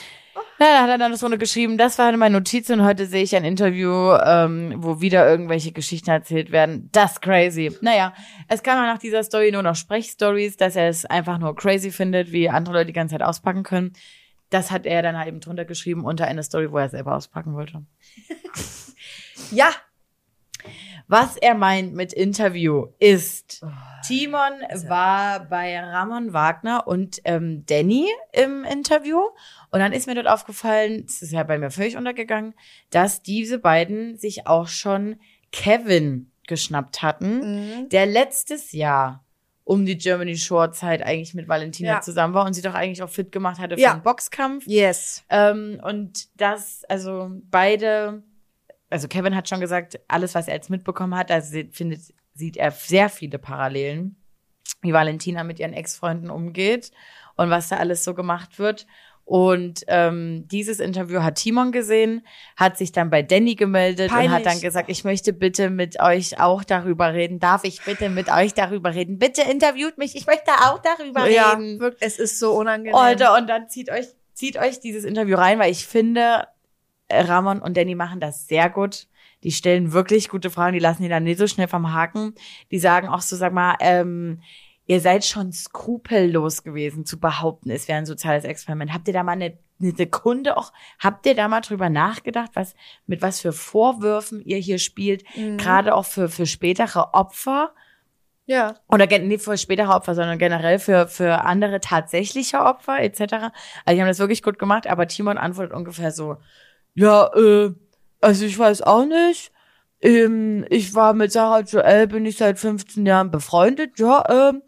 Na, da hat er dann so eine geschrieben, das war meine Notiz und heute sehe ich ein Interview, ähm, wo wieder irgendwelche Geschichten erzählt werden. Das ist crazy. Naja, es kam nach dieser Story nur noch Sprechstories, dass er es einfach nur crazy findet, wie andere Leute die ganze Zeit auspacken können. Das hat er dann halt eben drunter geschrieben unter eine Story, wo er selber auspacken wollte. Ja. Was er meint mit Interview ist, Oh, Timon war bei Ramon Wagner und ähm, Danny im Interview. Und dann ist mir dort aufgefallen, das ist ja bei mir völlig untergegangen, dass diese beiden sich auch schon Kevin geschnappt hatten, Mhm. der letztes Jahr um die Germany Shore Zeit eigentlich mit Valentina Ja. zusammen war und sie doch eigentlich auch fit gemacht hatte für Ja. den Boxkampf. Yes. Ähm, und das, also beide, also Kevin hat schon gesagt, alles, was er jetzt mitbekommen hat, also sie- findet, sieht er sehr viele Parallelen, wie Valentina mit ihren Ex-Freunden umgeht und was da alles so gemacht wird. Und ähm, dieses Interview hat Timon gesehen, hat sich dann bei Danny gemeldet Peinlich. und hat dann gesagt, ich möchte bitte mit euch auch darüber reden. Darf ich bitte mit euch darüber reden? Bitte interviewt mich, ich möchte auch darüber ja, reden. Wirklich, es ist so unangenehm. Alter, und dann zieht euch, zieht euch dieses Interview rein, weil ich finde, Ramon und Danny machen das sehr gut. Die stellen wirklich gute Fragen, die lassen die dann nicht so schnell vom Haken. Die sagen auch so, sag mal, ähm, ihr seid schon skrupellos gewesen, zu behaupten, es wäre ein soziales Experiment. Habt ihr da mal eine, eine Sekunde auch, habt ihr da mal drüber nachgedacht, was, mit was für Vorwürfen ihr hier spielt? Mhm. Gerade auch für, für spätere Opfer? Ja. Oder nicht für spätere Opfer, sondern generell für, für andere tatsächliche Opfer, et cetera. Also die haben das wirklich gut gemacht, aber Timon antwortet ungefähr so, ja, äh, also ich weiß auch nicht. Ähm, ich war mit Sarah Joel, bin ich seit fünfzehn Jahren befreundet, ja, ähm,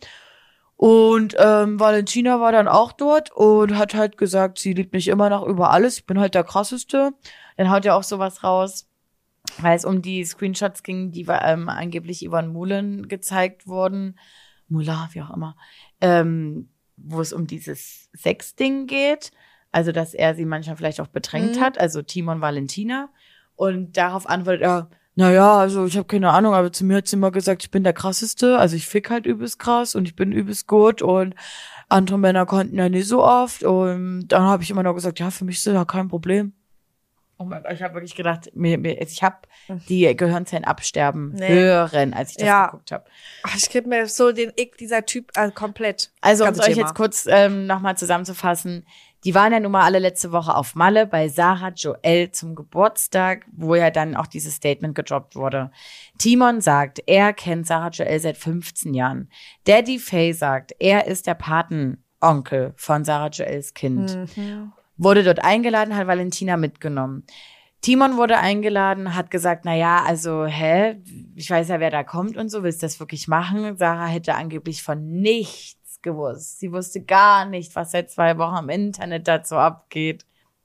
und ähm, Valentina war dann auch dort und hat halt gesagt, sie liebt mich immer noch über alles, ich bin halt der Krasseste. Dann haut ja auch sowas raus, weil es um die Screenshots ging, die ähm, angeblich Ivan Mulen gezeigt wurden, Mula, wie auch immer, ähm, wo es um dieses Sexding geht, also dass er sie manchmal vielleicht auch bedrängt mhm. hat, also Timon Valentina, und darauf antwortet er, naja, also ich habe keine Ahnung, aber zu mir hat sie immer gesagt, ich bin der Krasseste, also ich fick halt übelst krass und ich bin übelst gut und andere Männer konnten ja nicht so oft und dann habe ich immer noch gesagt, ja, für mich ist das ja kein Problem. Oh mein Gott, ich habe wirklich gedacht, mir, mir, ich habe die Gehirnzellen absterben nee. hören, als ich das ja. geguckt habe. Ich krieg mir so den Ick, dieser Typ, also komplett. Also um es euch jetzt kurz ähm, nochmal zusammenzufassen, die waren ja nun mal alle letzte Woche auf Malle bei Sarah Joel zum Geburtstag, wo ja dann auch dieses Statement gedroppt wurde. Timon sagt, er kennt Sarah Joel seit fünfzehn Jahren. Daddy Faye sagt, er ist der Patenonkel von Sarah Joels Kind. Mhm. Wurde dort eingeladen, hat Valentina mitgenommen. Timon wurde eingeladen, hat gesagt, na ja, also, hä, ich weiß ja, wer da kommt und so, willst du das wirklich machen? Sarah hätte angeblich von nichts gewusst. Sie wusste gar nicht, was seit zwei Wochen im Internet dazu abgeht.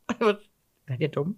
Seid ihr dumm?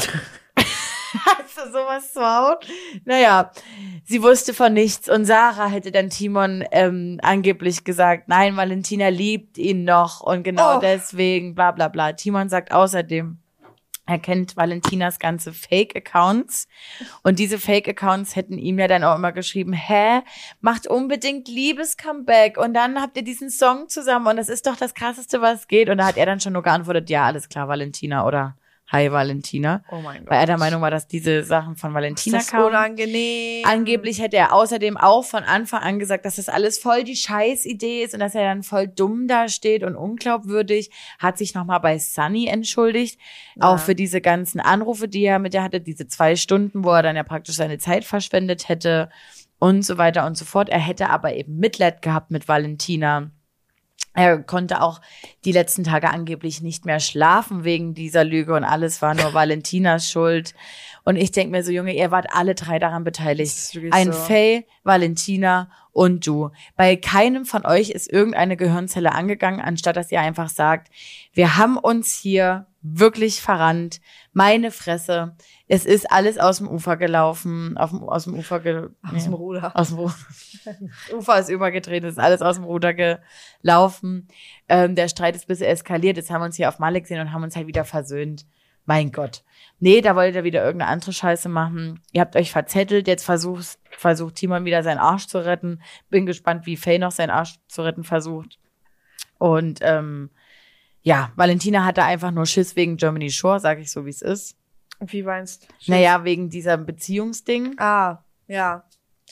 Hast du sowas zu hauen? Naja, sie wusste von nichts und Sarah hätte dann Timon ähm, angeblich gesagt, nein, Valentina liebt ihn noch und genau oh. deswegen, bla bla bla. Timon sagt außerdem, er kennt Valentinas ganze Fake-Accounts und diese Fake-Accounts hätten ihm ja dann auch immer geschrieben, hä, macht unbedingt Liebes-Comeback und dann habt ihr diesen Song zusammen und das ist doch das Krasseste, was geht. Und da hat er dann schon nur geantwortet, ja, alles klar, Valentina oder Hi Valentina. Oh mein Gott. Weil er der Meinung war, dass diese Sachen von Valentina das ist kamen. Unangenehm. Angeblich hätte er außerdem auch von Anfang an gesagt, dass das alles voll die Scheißidee ist und dass er dann voll dumm dasteht und unglaubwürdig. Hat sich nochmal bei Sunny entschuldigt. Ja. Auch für diese ganzen Anrufe, die er mit ihr hatte, diese zwei Stunden, wo er dann ja praktisch seine Zeit verschwendet hätte und so weiter und so fort. Er hätte aber eben Mitleid gehabt mit Valentina. Er konnte auch die letzten Tage angeblich nicht mehr schlafen wegen dieser Lüge und alles war nur Valentinas Schuld. Und ich denke mir so, Junge, ihr wart alle drei daran beteiligt. Ein so. Faye, Valentina und du. Bei keinem von euch ist irgendeine Gehirnzelle angegangen, anstatt dass ihr einfach sagt, wir haben uns hier wirklich verrannt. Meine Fresse. Es ist alles aus dem Ufer gelaufen. Auf dem, aus dem Ufer ge- Aus nee, dem Ruder. Aus dem Ruder. Das Ufer ist übergedreht, es ist alles aus dem Ruder gelaufen. Ähm, der Streit ist ein bisschen eskaliert. Jetzt haben wir uns hier auf Malle gesehen und haben uns halt wieder versöhnt. Mein Gott. Nee, da wollt ihr wieder irgendeine andere Scheiße machen. Ihr habt euch verzettelt. Jetzt versucht, versucht Timon wieder seinen Arsch zu retten. Bin gespannt, wie Faye noch seinen Arsch zu retten versucht. Und ähm, ja, Valentina hatte einfach nur Schiss wegen Germany Shore, sag ich so, wie es ist. Wie meinst du? Naja, wegen dieser Beziehungsding. Ah, ja.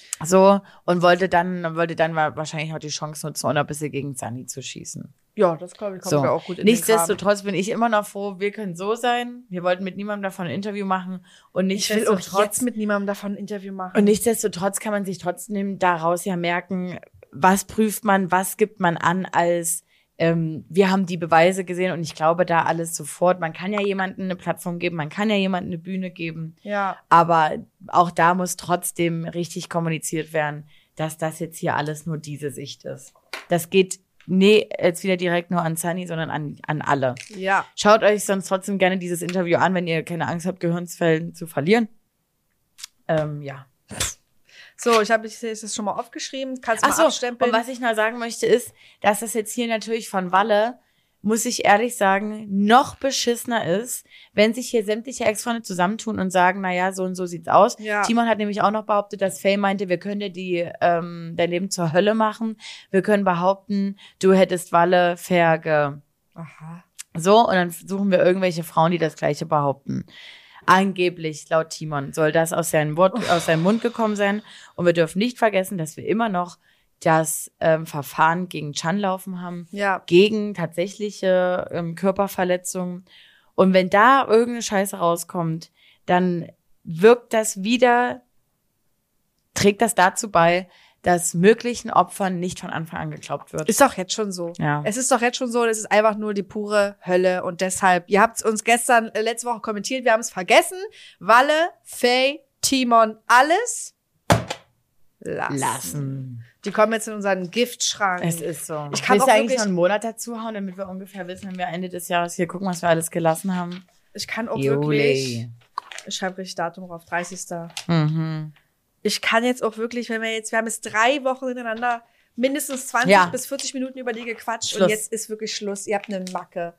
So, und wollte dann, wollte dann wahrscheinlich auch die Chance nutzen, um ein bisschen gegen Sunny zu schießen. Ja, das glaube ich, kommt so. mir auch gut in Nichtsdestotrotz bin ich immer noch froh, wir können so sein. Wir wollten mit niemandem davon ein Interview machen. Und nichtsdestotrotz, ich will auch jetzt mit niemandem davon ein Interview machen. Und nichtsdestotrotz kann man sich trotzdem daraus ja merken, was prüft man, was gibt man an als ähm, wir haben die Beweise gesehen und ich glaube da alles sofort. Man kann ja jemandem eine Plattform geben, man kann ja jemandem eine Bühne geben. Ja. Aber auch da muss trotzdem richtig kommuniziert werden, dass das jetzt hier alles nur diese Sicht ist. Das geht nee, jetzt wieder direkt nur an Sunny, sondern an, an alle. Ja. Schaut euch sonst trotzdem gerne dieses Interview an, wenn ihr keine Angst habt, Gehirnzellen zu verlieren. Ähm, ja. So, ich habe das schon mal aufgeschrieben. Kannst du Ach mal so, abstempeln. und was ich noch sagen möchte ist, dass das jetzt hier natürlich von Walle, muss ich ehrlich sagen, noch beschissener ist, wenn sich hier sämtliche Ex-Freunde zusammentun und sagen, na ja, so und so sieht's aus. Ja. Timon hat nämlich auch noch behauptet, dass Faye meinte, wir können dir die, ähm, dein Leben zur Hölle machen. Wir können behaupten, du hättest Walle verge... Aha. So, und dann suchen wir irgendwelche Frauen, die das Gleiche behaupten. Angeblich, laut Timon, soll das aus seinem, Wort, aus seinem Mund gekommen sein. Und wir dürfen nicht vergessen, dass wir immer noch das ähm, Verfahren gegen Chan laufen haben, Ja. gegen tatsächliche ähm, Körperverletzungen. Und wenn da irgendeine Scheiße rauskommt, dann wirkt das wieder, trägt das dazu bei, dass möglichen Opfern nicht von Anfang an geglaubt wird. Ist doch jetzt schon so. Ja. Es ist doch jetzt schon so, das ist einfach nur die pure Hölle und deshalb, ihr habt uns gestern, äh, letzte Woche kommentiert, wir haben es vergessen. Walle, Faye, Timon, alles lassen. Lassen. Die kommen jetzt in unseren Giftschrank. Es ist so. Ich kann Willst auch du eigentlich wirklich- noch einen Monat dazu hauen, damit wir ungefähr wissen, wenn wir Ende des Jahres hier gucken, was wir alles gelassen haben? Ich kann auch Juli. wirklich, ich schreibe richtig Datum drauf, dreißigster Mhm. Ich kann jetzt auch wirklich, wenn wir jetzt, wir haben jetzt drei Wochen hintereinander mindestens zwanzig Ja. bis vierzig Minuten über die gequatscht Schluss. und jetzt ist wirklich Schluss. Ihr habt eine Macke.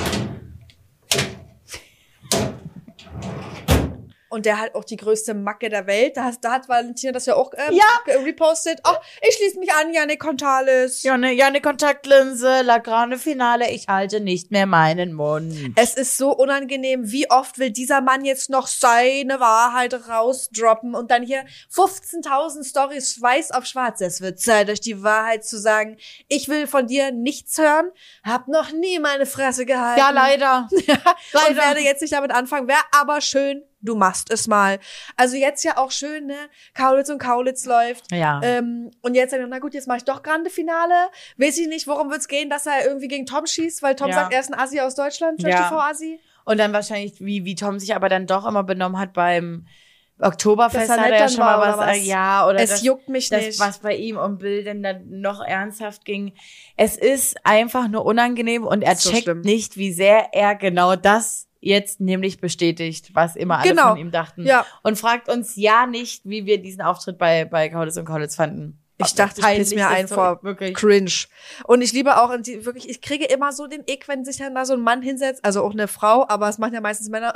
Und der hat auch die größte Macke der Welt. Da, hast, da hat Valentina das ja auch ähm, Ja. repostet. Oh, ich schließe mich an, Jannik Kontales. Ja, ne, ja, eine Kontaktlinse, La Grande Finale, ich halte nicht mehr meinen Mund. Es ist so unangenehm. Wie oft will dieser Mann jetzt noch seine Wahrheit rausdroppen und dann hier fünfzehntausend Storys weiß auf schwarz. Es wird Zeit, euch die Wahrheit zu sagen. Ich will von dir nichts hören. Hab noch nie meine Fresse gehalten. Ja, leider. Und Leider. werde jetzt nicht damit anfangen. Wäre aber schön, du machst es mal. Also jetzt ja auch schön, ne? Kaulitz und Kaulitz läuft. Ja. Ähm, und jetzt, na gut, jetzt mache ich doch Grande Finale. Weiß ich nicht, worum wird's gehen, dass er irgendwie gegen Tom schießt, weil Tom Ja. sagt, er ist ein Assi aus Deutschland, Ja. Trash-T V-Assi. Und dann wahrscheinlich, wie, wie Tom sich aber dann doch immer benommen hat beim Oktoberfest, Dass er hat nett er ja dann schon mal war, was, oder was? äh, ja, oder Es das, juckt mich das, nicht. was bei ihm um Bill denn dann noch ernsthaft ging. Es ist einfach nur unangenehm und er So checkt schlimm. nicht, wie sehr er genau das jetzt nämlich bestätigt, was immer alle Genau. von ihm dachten. Ja. Und fragt uns ja nicht, wie wir diesen Auftritt bei, bei Kaulitz und Kaulitz fanden. Ich dachte, ich Peinlich piss mir ist ein so, vor wirklich. Cringe. Und ich liebe auch, und die, wirklich, ich kriege immer so den Ick, wenn sich dann da so ein Mann hinsetzt, also auch eine Frau, aber es machen ja meistens Männer.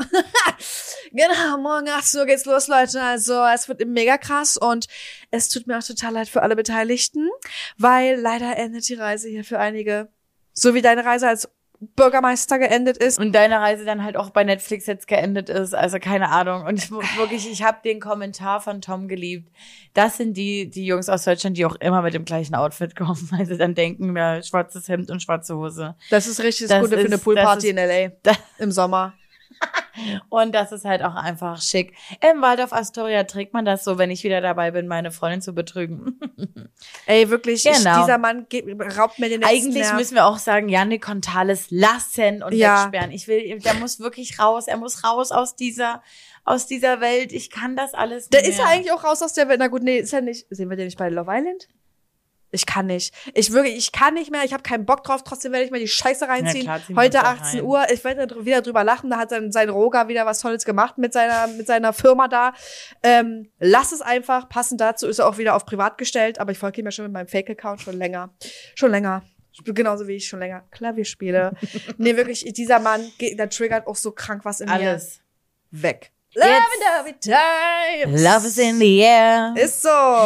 Genau, morgen achtzehn Uhr geht's los, Leute. Also, es wird mega krass und es tut mir auch total leid für alle Beteiligten, weil leider endet die Reise hier für einige, so wie deine Reise als Bürgermeister geendet ist. Und deine Reise dann halt auch bei Netflix jetzt geendet ist, also keine Ahnung. Und ich, wirklich, ich habe den Kommentar von Tom geliebt. Das sind die die Jungs aus Deutschland, die auch immer mit dem gleichen Outfit kommen, weil sie dann denken, ja, schwarzes Hemd und schwarze Hose. Das ist richtig das Das Gute für ist- eine Poolparty das in L A Das, im Sommer. und das ist halt auch einfach schick. Im Waldorf Astoria trägt man das so, wenn ich wieder dabei bin, meine Freundin zu betrügen. Ey, wirklich, ich, Genau. dieser Mann ge- raubt mir den letzten Eigentlich Nerv. müssen wir auch sagen, Jannik Kontales lassen und Ja. wegsperren. Ich will, der muss wirklich raus. Er muss raus aus dieser, aus dieser Welt. Ich kann das alles nicht Der mehr. ist ja eigentlich auch raus aus der Welt. Na gut, nee, ist er nicht. Sehen wir den nicht bei Love Island? Ich kann nicht. Ich wirklich, ich kann nicht mehr. Ich habe keinen Bock drauf. Trotzdem werde ich mir die Scheiße reinziehen. klar, ziehen wir Heute uns da achtzehn rein. Uhr. Ich werde da dr- wieder drüber lachen. Da hat dann sein Roger wieder was Tolles gemacht mit seiner, mit seiner Firma da. Ähm, lass es einfach. Passend dazu ist er auch wieder auf privat gestellt. Aber ich folge ihm ja schon mit meinem Fake-Account schon länger. Schon länger. Genauso wie ich schon länger Klavier spiele. Nee, wirklich, dieser Mann, geht- der triggert auch so krank was in Alles. mir. Weg. Jetzt- Lovey Times. Love is in the air. Ist so.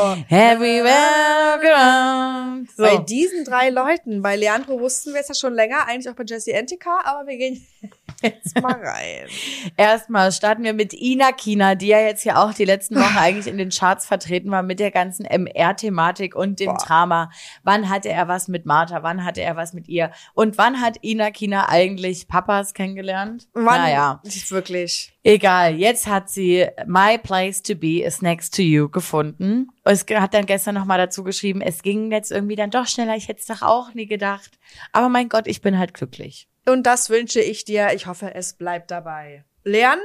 Everywhere around. So. Bei diesen drei Leuten, bei Leandro wussten wir es ja schon länger, eigentlich auch bei Jessie Antica, aber wir gehen jetzt mal rein. Erstmal starten wir mit Ina Kina, die ja jetzt ja auch die letzten Wochen eigentlich in den Charts vertreten war mit der ganzen M R-Thematik und dem Boah. Drama. Wann hatte er was mit Martha? Wann hatte er was mit ihr? Und wann hat Ina Kina eigentlich Papas kennengelernt? Mann, Naja, nicht wirklich. egal. Jetzt hat sie My Place to Be is Next to You gefunden. Es hat dann gestern nochmal dazu geschrieben, es ging jetzt irgendwie dann doch schneller. Ich hätte es doch auch nie gedacht. Aber mein Gott, ich bin halt glücklich. Und das wünsche ich dir. Ich hoffe, es bleibt dabei. Leandro,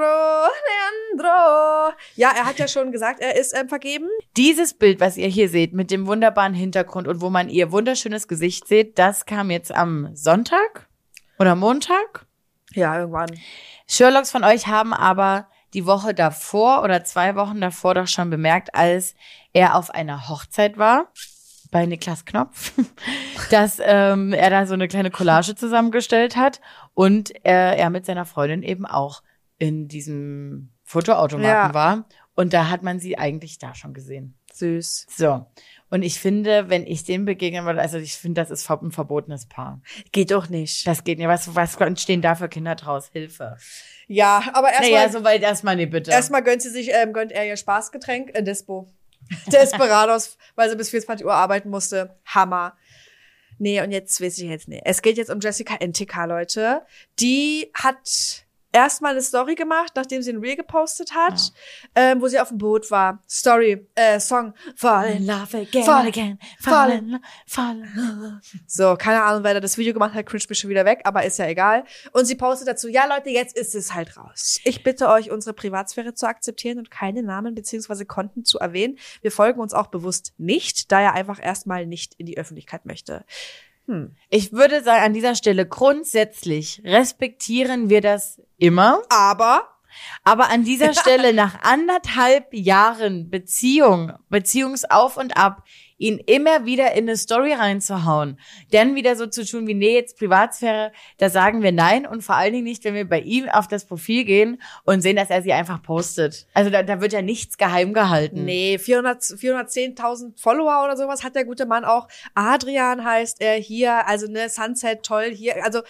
Leandro. Ja, er hat ja schon gesagt, er ist ähm, vergeben. Dieses Bild, was ihr hier seht, mit dem wunderbaren Hintergrund und wo man ihr wunderschönes Gesicht seht, das kam jetzt am Sonntag oder Montag. Ja, irgendwann. Sherlocks von euch haben aber die Woche davor oder zwei Wochen davor doch schon bemerkt, als er auf einer Hochzeit war bei Niklas Knopf, dass ähm, er da so eine kleine Collage zusammengestellt hat und äh, er mit seiner Freundin eben auch in diesem Fotoautomaten ja. war. Und da hat man sie eigentlich da schon gesehen. Süß. So. Und ich finde, wenn ich dem begegnen würde, also ich finde, das ist ein verbotenes Paar. Geht doch nicht. Das geht nicht. Was, was entstehen da für Kinder draus? Hilfe. Ja, aber erstmal. Naja, soweit erstmal nicht, bitte. Erstmal gönnt sie sich, ähm, gönnt er ihr Spaßgetränk, äh, Despo. Desperados, weil sie bis vierundzwanzig Uhr arbeiten musste. Hammer. Nee, und jetzt weiß ich jetzt nicht. Es geht jetzt um Jessica Entika, Leute. Die hat erstmal eine Story gemacht, nachdem sie ein Reel gepostet hat, ja. ähm, wo sie auf dem Boot war. Story, äh, Song. Fall in love again, fall again, fall in love, fall in love. So, keine Ahnung, wer da das Video gemacht hat, cringe mich schon wieder weg, aber ist ja egal. Und sie postet dazu, ja Leute, jetzt ist es halt raus. Ich bitte euch, unsere Privatsphäre zu akzeptieren und keine Namen bzw. Konten zu erwähnen. Wir folgen uns auch bewusst nicht, da er einfach erstmal nicht in die Öffentlichkeit möchte. Hm. Ich würde sagen, an dieser Stelle grundsätzlich respektieren wir das immer. Aber? Aber an dieser Stelle nach anderthalb Jahren Beziehung, Beziehungsauf und ab, ihn immer wieder in eine Story reinzuhauen, dann wieder so zu tun wie, nee, jetzt Privatsphäre, da sagen wir nein und vor allen Dingen nicht, wenn wir bei ihm auf das Profil gehen und sehen, dass er sie einfach postet. Also da, da wird ja nichts geheim gehalten. Nee, vierhundert, vierhundertzehntausend Follower oder sowas hat der gute Mann auch. Adrian heißt er hier, also ne, Sunset, toll, hier, also,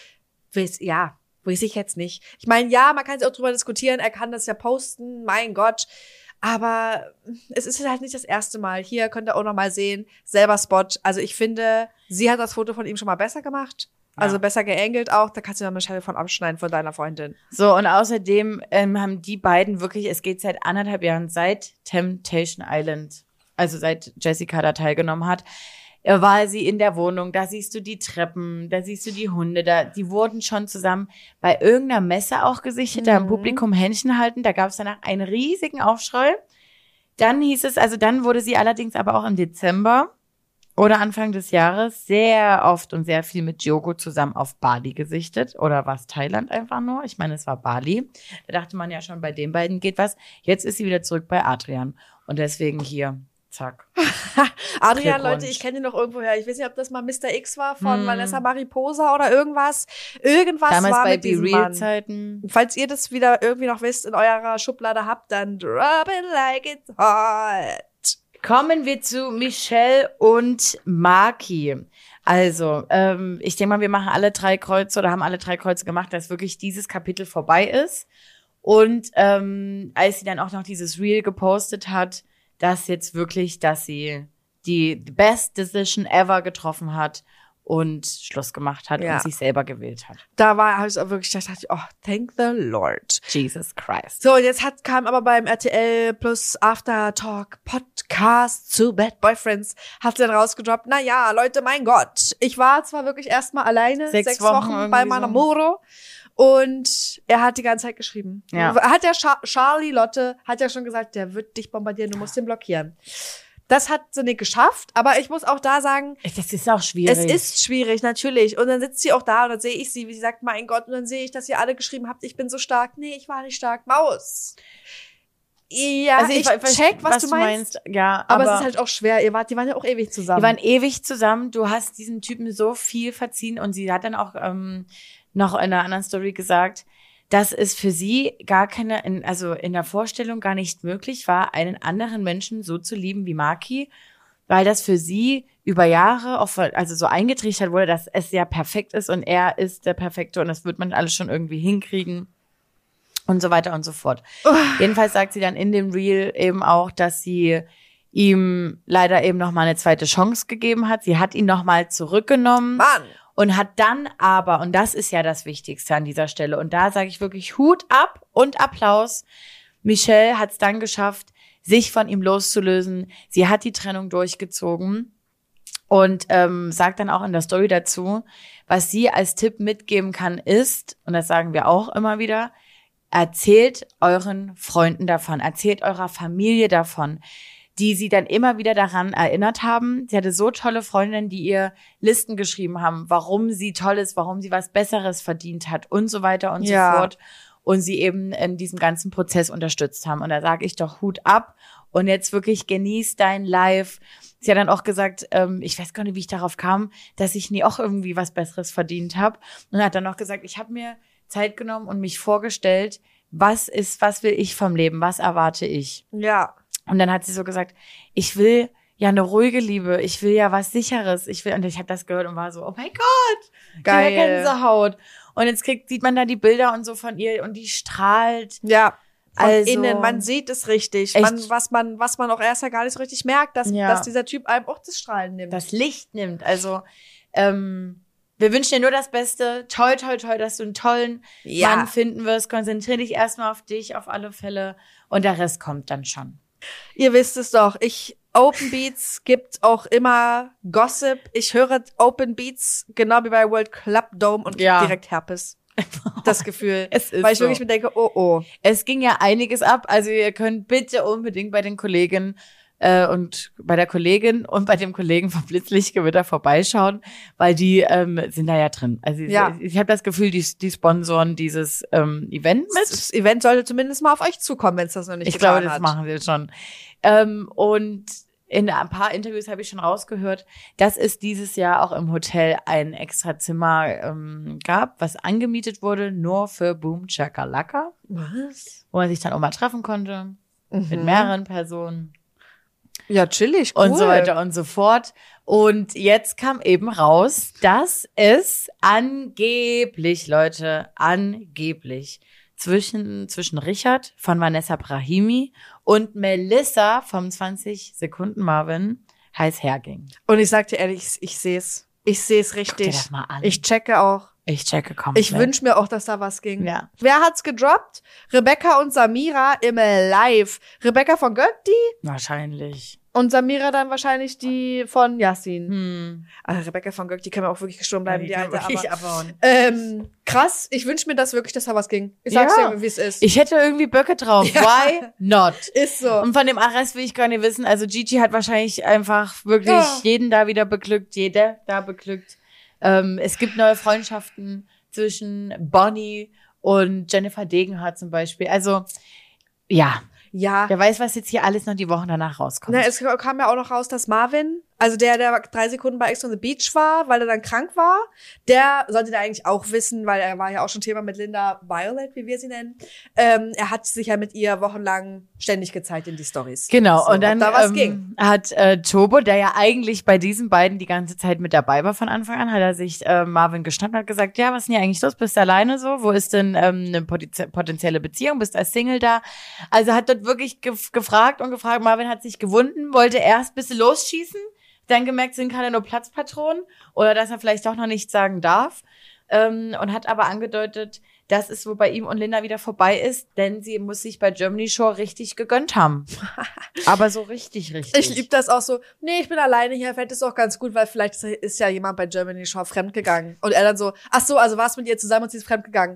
ja, weiß ich jetzt nicht. Ich meine, ja, man kann sich auch drüber diskutieren, er kann das ja posten, mein Gott. Aber es ist halt nicht das erste Mal. Hier könnt ihr auch noch mal sehen, selber Spot. Also ich finde, sie hat das Foto von ihm schon mal besser gemacht. Also ja. besser geangelt auch. Da kannst du noch eine Scheibe von abschneiden von deiner Freundin. So, und außerdem ähm, haben die beiden wirklich, es geht seit anderthalb Jahren, seit Temptation Island, also seit Jessica da teilgenommen hat, war sie in der Wohnung, da siehst du die Treppen, da siehst du die Hunde, da die wurden schon zusammen bei irgendeiner Messe auch gesichtet, mhm. da im Publikum Händchen halten, da gab es danach einen riesigen Aufschrei. Dann hieß es, also dann wurde sie allerdings aber auch im Dezember oder Anfang des Jahres sehr oft und sehr viel mit Diogo zusammen auf Bali gesichtet. Oder war es Thailand einfach nur? Ich meine, es war Bali. Da dachte man ja schon, bei den beiden geht was. Jetzt ist sie wieder zurück bei Adrian. Und deswegen hier, zack. Adrian, Leute, ich kenne ihn noch irgendwoher. Ich weiß nicht, ob das mal Mister X war von mm. Vanessa Mariposa oder irgendwas. Irgendwas Damals war bei mit diesem Mann. Zeiten. Falls ihr das wieder irgendwie noch wisst, in eurer Schublade habt, dann drop it like it's hot. Kommen wir zu Michelle und Maki. Also, ähm, ich denke mal, wir machen alle drei Kreuze oder haben alle drei Kreuze gemacht, dass wirklich dieses Kapitel vorbei ist. Und ähm, als sie dann auch noch dieses Reel gepostet hat, dass jetzt wirklich, dass sie die best decision ever getroffen hat und Schluss gemacht hat ja. und sich selber gewählt hat. Da war habe ich auch wirklich, da dachte ich, oh, thank the Lord. Jesus Christ. So, und jetzt hat, kam aber beim R T L Plus After Talk Podcast zu Bad Boyfriends, hat sie dann rausgedroppt, na ja, Leute, mein Gott, ich war zwar wirklich erstmal alleine, sechs, sechs Wochen, Wochen bei meiner so. Moro, und er hat die ganze Zeit geschrieben. Ja. Hat der Char- Charlie Lotte, hat ja schon gesagt, der wird dich bombardieren, du musst den blockieren. Das hat sie nicht geschafft, aber ich muss auch da sagen, das ist auch schwierig. Es ist schwierig, natürlich. Und dann sitzt sie auch da und dann sehe ich sie, wie sie sagt, mein Gott, und dann sehe ich, dass ihr alle geschrieben habt, ich bin so stark. Nee, ich war nicht stark. Maus. Ja, also ich, ich weiß, check, was, was du meinst. meinst. Ja, aber, aber es ist halt auch schwer. Ihr wart, die waren ja auch ewig zusammen. Die waren ewig zusammen. Du hast diesen Typen so viel verziehen und sie hat dann auch ähm, noch in einer anderen Story gesagt, dass es für sie gar keine, in, also in der Vorstellung gar nicht möglich war, einen anderen Menschen so zu lieben wie Maki, weil das für sie über Jahre auch, also so eingetrichtert wurde, dass es ja perfekt ist und er ist der Perfekte und das wird man alles schon irgendwie hinkriegen und so weiter und so fort. Oh. Jedenfalls sagt sie dann in dem Reel eben auch, dass sie ihm leider eben noch mal eine zweite Chance gegeben hat. Sie hat ihn noch mal zurückgenommen. Mann. Und hat dann aber, und das ist ja das Wichtigste an dieser Stelle, und da sage ich wirklich Hut ab und Applaus, Michelle hat es dann geschafft, sich von ihm loszulösen. Sie hat die Trennung durchgezogen und ähm, sagt dann auch in der Story dazu, was sie als Tipp mitgeben kann ist, und das sagen wir auch immer wieder, erzählt euren Freunden davon, erzählt eurer Familie davon, die sie dann immer wieder daran erinnert haben. Sie hatte so tolle Freundinnen, die ihr Listen geschrieben haben, warum sie toll ist, warum sie was Besseres verdient hat und so weiter und ja. so fort. und sie eben in diesem ganzen Prozess unterstützt haben. Und da sage ich doch Hut ab und jetzt wirklich genieß dein Live. Sie hat dann auch gesagt, ähm, ich weiß gar nicht, wie ich darauf kam, dass ich nie auch irgendwie was Besseres verdient habe. Und hat dann noch gesagt, ich habe mir Zeit genommen und mich vorgestellt, was ist, was will ich vom Leben, was erwarte ich? Ja. Und dann hat sie so gesagt, ich will ja eine ruhige Liebe, ich will ja was Sicheres, ich will, und ich habe das gehört und war so, oh mein Gott, geil, Gänsehaut. Und jetzt kriegt, sieht man da die Bilder und so von ihr und die strahlt. Ja. Von also, innen, man sieht es richtig. Man, was man, was man auch erst ja gar nicht so richtig merkt, dass, ja. dass dieser Typ einem auch das Strahlen nimmt. Das Licht nimmt. Also, ähm, wir wünschen dir nur das Beste. Toi, toi, toi, dass du einen tollen ja. Mann finden wirst. Konzentrier dich erstmal auf dich, auf alle Fälle. Und der Rest kommt dann schon. Ihr wisst es doch. Ich, Open Beats gibt auch immer Gossip. Ich höre Open Beats genau wie bei World Club Dome und krieg ja. direkt Herpes. Das Gefühl. Es ist weil ich so. wirklich mir denke, oh, oh. Es ging ja einiges ab. Also ihr könnt bitte unbedingt bei den Kollegen äh, und bei der Kollegin und bei dem Kollegen vom Blitzlichtgewitter vorbeischauen, weil die ähm, sind da ja drin. Also ja. ich, ich habe das Gefühl, die, die sponsoren dieses ähm, Event mit. Das Event sollte zumindest mal auf euch zukommen, wenn es das noch nicht ich getan glaube, das hat. machen wir schon. Ähm, und in ein paar Interviews habe ich schon rausgehört, dass es dieses Jahr auch im Hotel ein extra Zimmer ähm, gab, was angemietet wurde, nur für Boom Chakalaka. Was? Wo man sich dann auch mal treffen konnte, Mhm. mit mehreren Personen. Ja, chillig, cool. Und so weiter und so fort. Und jetzt kam eben raus, dass es angeblich, Leute, angeblich zwischen, zwischen Richard von Vanessa Brahimi und Melissa vom zwanzig Sekunden Marvin heiß herging. Und ich sag dir ehrlich, ich, ich sehe es. Ich sehe es richtig. Guck dir das mal an. Ich checke auch. Ich checke komplett. Ich wünsche mir auch, dass da was ging. Ja. Wer hat's gedroppt? Rebecca und Samira im Live. Rebecca von Gökti Wahrscheinlich. und Samira dann wahrscheinlich die von Yassin. Hm. Also Rebecca von Gökti kann mir auch wirklich gestorben bleiben, die alte. wirklich Aber, abhauen. ähm, krass. Ich wünsche mir das wirklich, dass da was ging. Ich sag's Ja. dir, wie es ist. Ich hätte irgendwie Böcke drauf. Ja. Why not? Ist so. Und von dem Arrest will ich gar nicht wissen. Also Gigi hat wahrscheinlich einfach wirklich Ja. jeden da wieder beglückt, jeder da beglückt. Ähm, es gibt neue Freundschaften zwischen Bonnie und Jennifer Degenhardt zum Beispiel. Also, ja. Ja. Wer weiß, was jetzt hier alles noch die Wochen danach rauskommt. Na, es kam ja auch noch raus, dass Marvin, also der, der drei Sekunden bei Ex on the Beach war, weil er dann krank war, der sollte da eigentlich auch wissen, weil er war ja auch schon Thema mit Linda Violet, wie wir sie nennen. Ähm, er hat sich ja mit ihr wochenlang ständig gezeigt in die Stories. Genau, So, und dann ob da was ähm, ging. hat äh, Turbo, der ja eigentlich bei diesen beiden die ganze Zeit mit dabei war von Anfang an, hat er sich äh, Marvin geschnappt und hat gesagt, ja, was ist denn hier eigentlich los? Bist du alleine so? Wo ist denn ähm, eine potenzie- potenzielle Beziehung? Bist du als Single da? Also hat dort wirklich gef- gefragt und gefragt. Marvin hat sich gewunden, wollte erst ein bisschen losschießen, dann gemerkt, sind gerade nur Platzpatronen oder dass er vielleicht doch noch nichts sagen darf. Ähm, und hat aber angedeutet, dass es wo bei ihm und Linda wieder vorbei ist, denn sie muss sich bei Germany Shore richtig gegönnt haben. Aber so richtig, richtig. Ich liebe das auch so, nee, ich bin alleine hier, fällt es auch ganz gut, weil vielleicht ist- ist ja jemand bei Germany Shore fremdgegangen. Und er dann so, ach so, also warst mit ihr zusammen und sie ist fremdgegangen.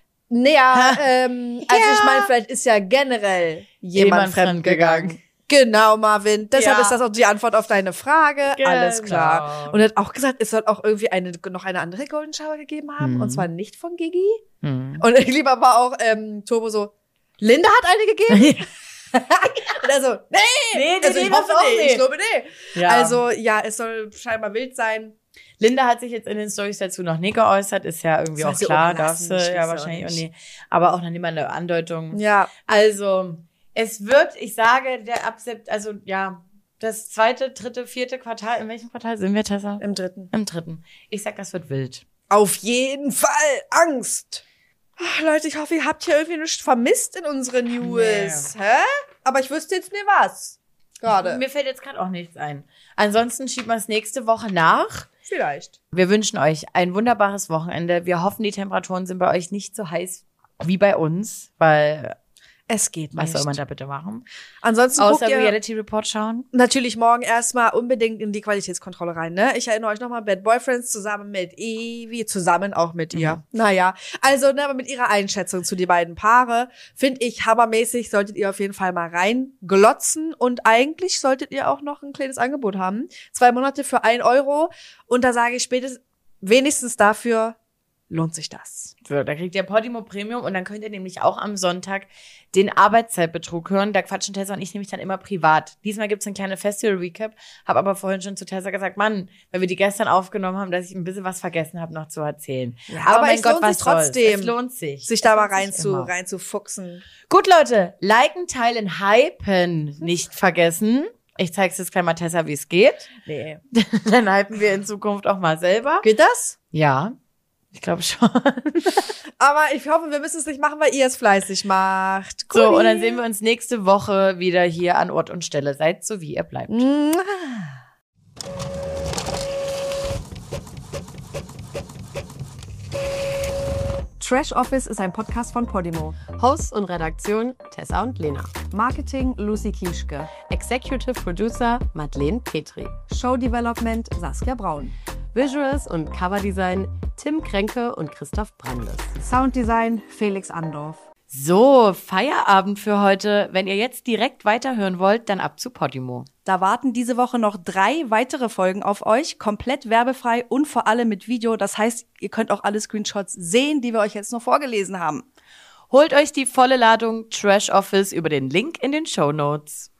Naja, ähm, also Ja. ich meine, vielleicht ist ja generell jemand, Jemand fremdgegangen. fremdgegangen. Genau, Marvin. Deshalb Ja. ist das auch die Antwort auf deine Frage. Genau. Alles klar. Und er hat auch gesagt, es soll auch irgendwie eine, noch eine andere Golden Shower gegeben haben. Mhm. Und zwar nicht von Gigi. Hm. Und ich liebe aber auch ähm, Turbo so, Linda hat eine gegeben? Und er so, nee, Nee, also ich das hoffe auch nicht, nicht. ich glaube nee. Ja. Also ja, es soll scheinbar wild sein. Linda hat sich jetzt in den Storys dazu noch nie geäußert, ist ja irgendwie Soll auch sie klar, auch lassen, darfst du ich ja weiß auch wahrscheinlich auch nicht. nie. Aber auch noch nie mal eine Andeutung. Ja, Also, es wird, ich sage, der ab Sept- also ja, das zweite, dritte, vierte Quartal, in welchem Quartal sind wir, Tessa? im dritten. Im dritten. Ich sag, das wird wild. Auf jeden Fall Angst. Ach, Leute, ich hoffe, ihr habt hier irgendwie nichts vermisst in unseren News. Hä? Aber ich wüsste jetzt nicht was. Gerade. Mir fällt jetzt gerade auch nichts ein. Ansonsten schieben wir es nächste Woche nach. Vielleicht. Wir wünschen euch ein wunderbares Wochenende. Wir hoffen, die Temperaturen sind bei euch nicht so heiß wie bei uns, weil Es geht nicht. was soll man da bitte machen? Ansonsten Außer guckt ihr Reality Report schauen. natürlich morgen erstmal unbedingt in die Qualitätskontrolle rein, ne? Ich erinnere euch nochmal, Bad Boyfriends zusammen mit Evi, zusammen auch mit ihr. Naja, also, ne, aber mit ihrer Einschätzung zu die beiden Paare, finde ich hammermäßig, solltet ihr auf jeden Fall mal reinglotzen und eigentlich solltet ihr auch noch ein kleines Angebot haben. Zwei Monate für ein Euro und da sage ich spätestens, wenigstens dafür lohnt sich das. So, da kriegt ihr Podimo Premium und dann könnt ihr nämlich auch am Sonntag den Arbeitszeitbetrug hören. Da quatschen Tessa und ich nämlich dann immer privat. Diesmal gibt's eine kleine Festival-Recap, habe aber vorhin schon zu Tessa gesagt, Mann, weil wir die gestern aufgenommen haben, dass ich ein bisschen was vergessen habe, noch zu erzählen. Ja, aber, aber mein es Gott, lohnt was sich trotzdem. Soll's. Es lohnt sich. Sich da mal rein zu, rein zu fuchsen. Gut, Leute, liken, teilen, hypen nicht vergessen. Ich zeig's jetzt gleich mal Tessa, wie es geht. Nee. Dann hypen wir in Zukunft auch mal selber. Geht das? Ja. Ich glaube schon. Aber ich hoffe, wir müssen es nicht machen, weil ihr es fleißig macht. Cool. So, und dann sehen wir uns nächste Woche wieder hier an Ort und Stelle. Seid so, wie ihr bleibt. Trash Office ist ein Podcast von Podimo. Host und Redaktion Tessa und Lena. Marketing Lucy Kieschke. Executive Producer Madeleine Petri. Show Development Saskia Braun. Visuals und Coverdesign Tim Kränke und Christoph Brandes. Sounddesign Felix Andorf. So, Feierabend für heute. Wenn ihr jetzt direkt weiterhören wollt, dann ab zu Podimo. Da warten diese Woche noch drei weitere Folgen auf euch, komplett werbefrei und vor allem mit Video. Das heißt, ihr könnt auch alle Screenshots sehen, die wir euch jetzt noch vorgelesen haben. Holt euch die volle Ladung Trash Office über den Link in den Shownotes.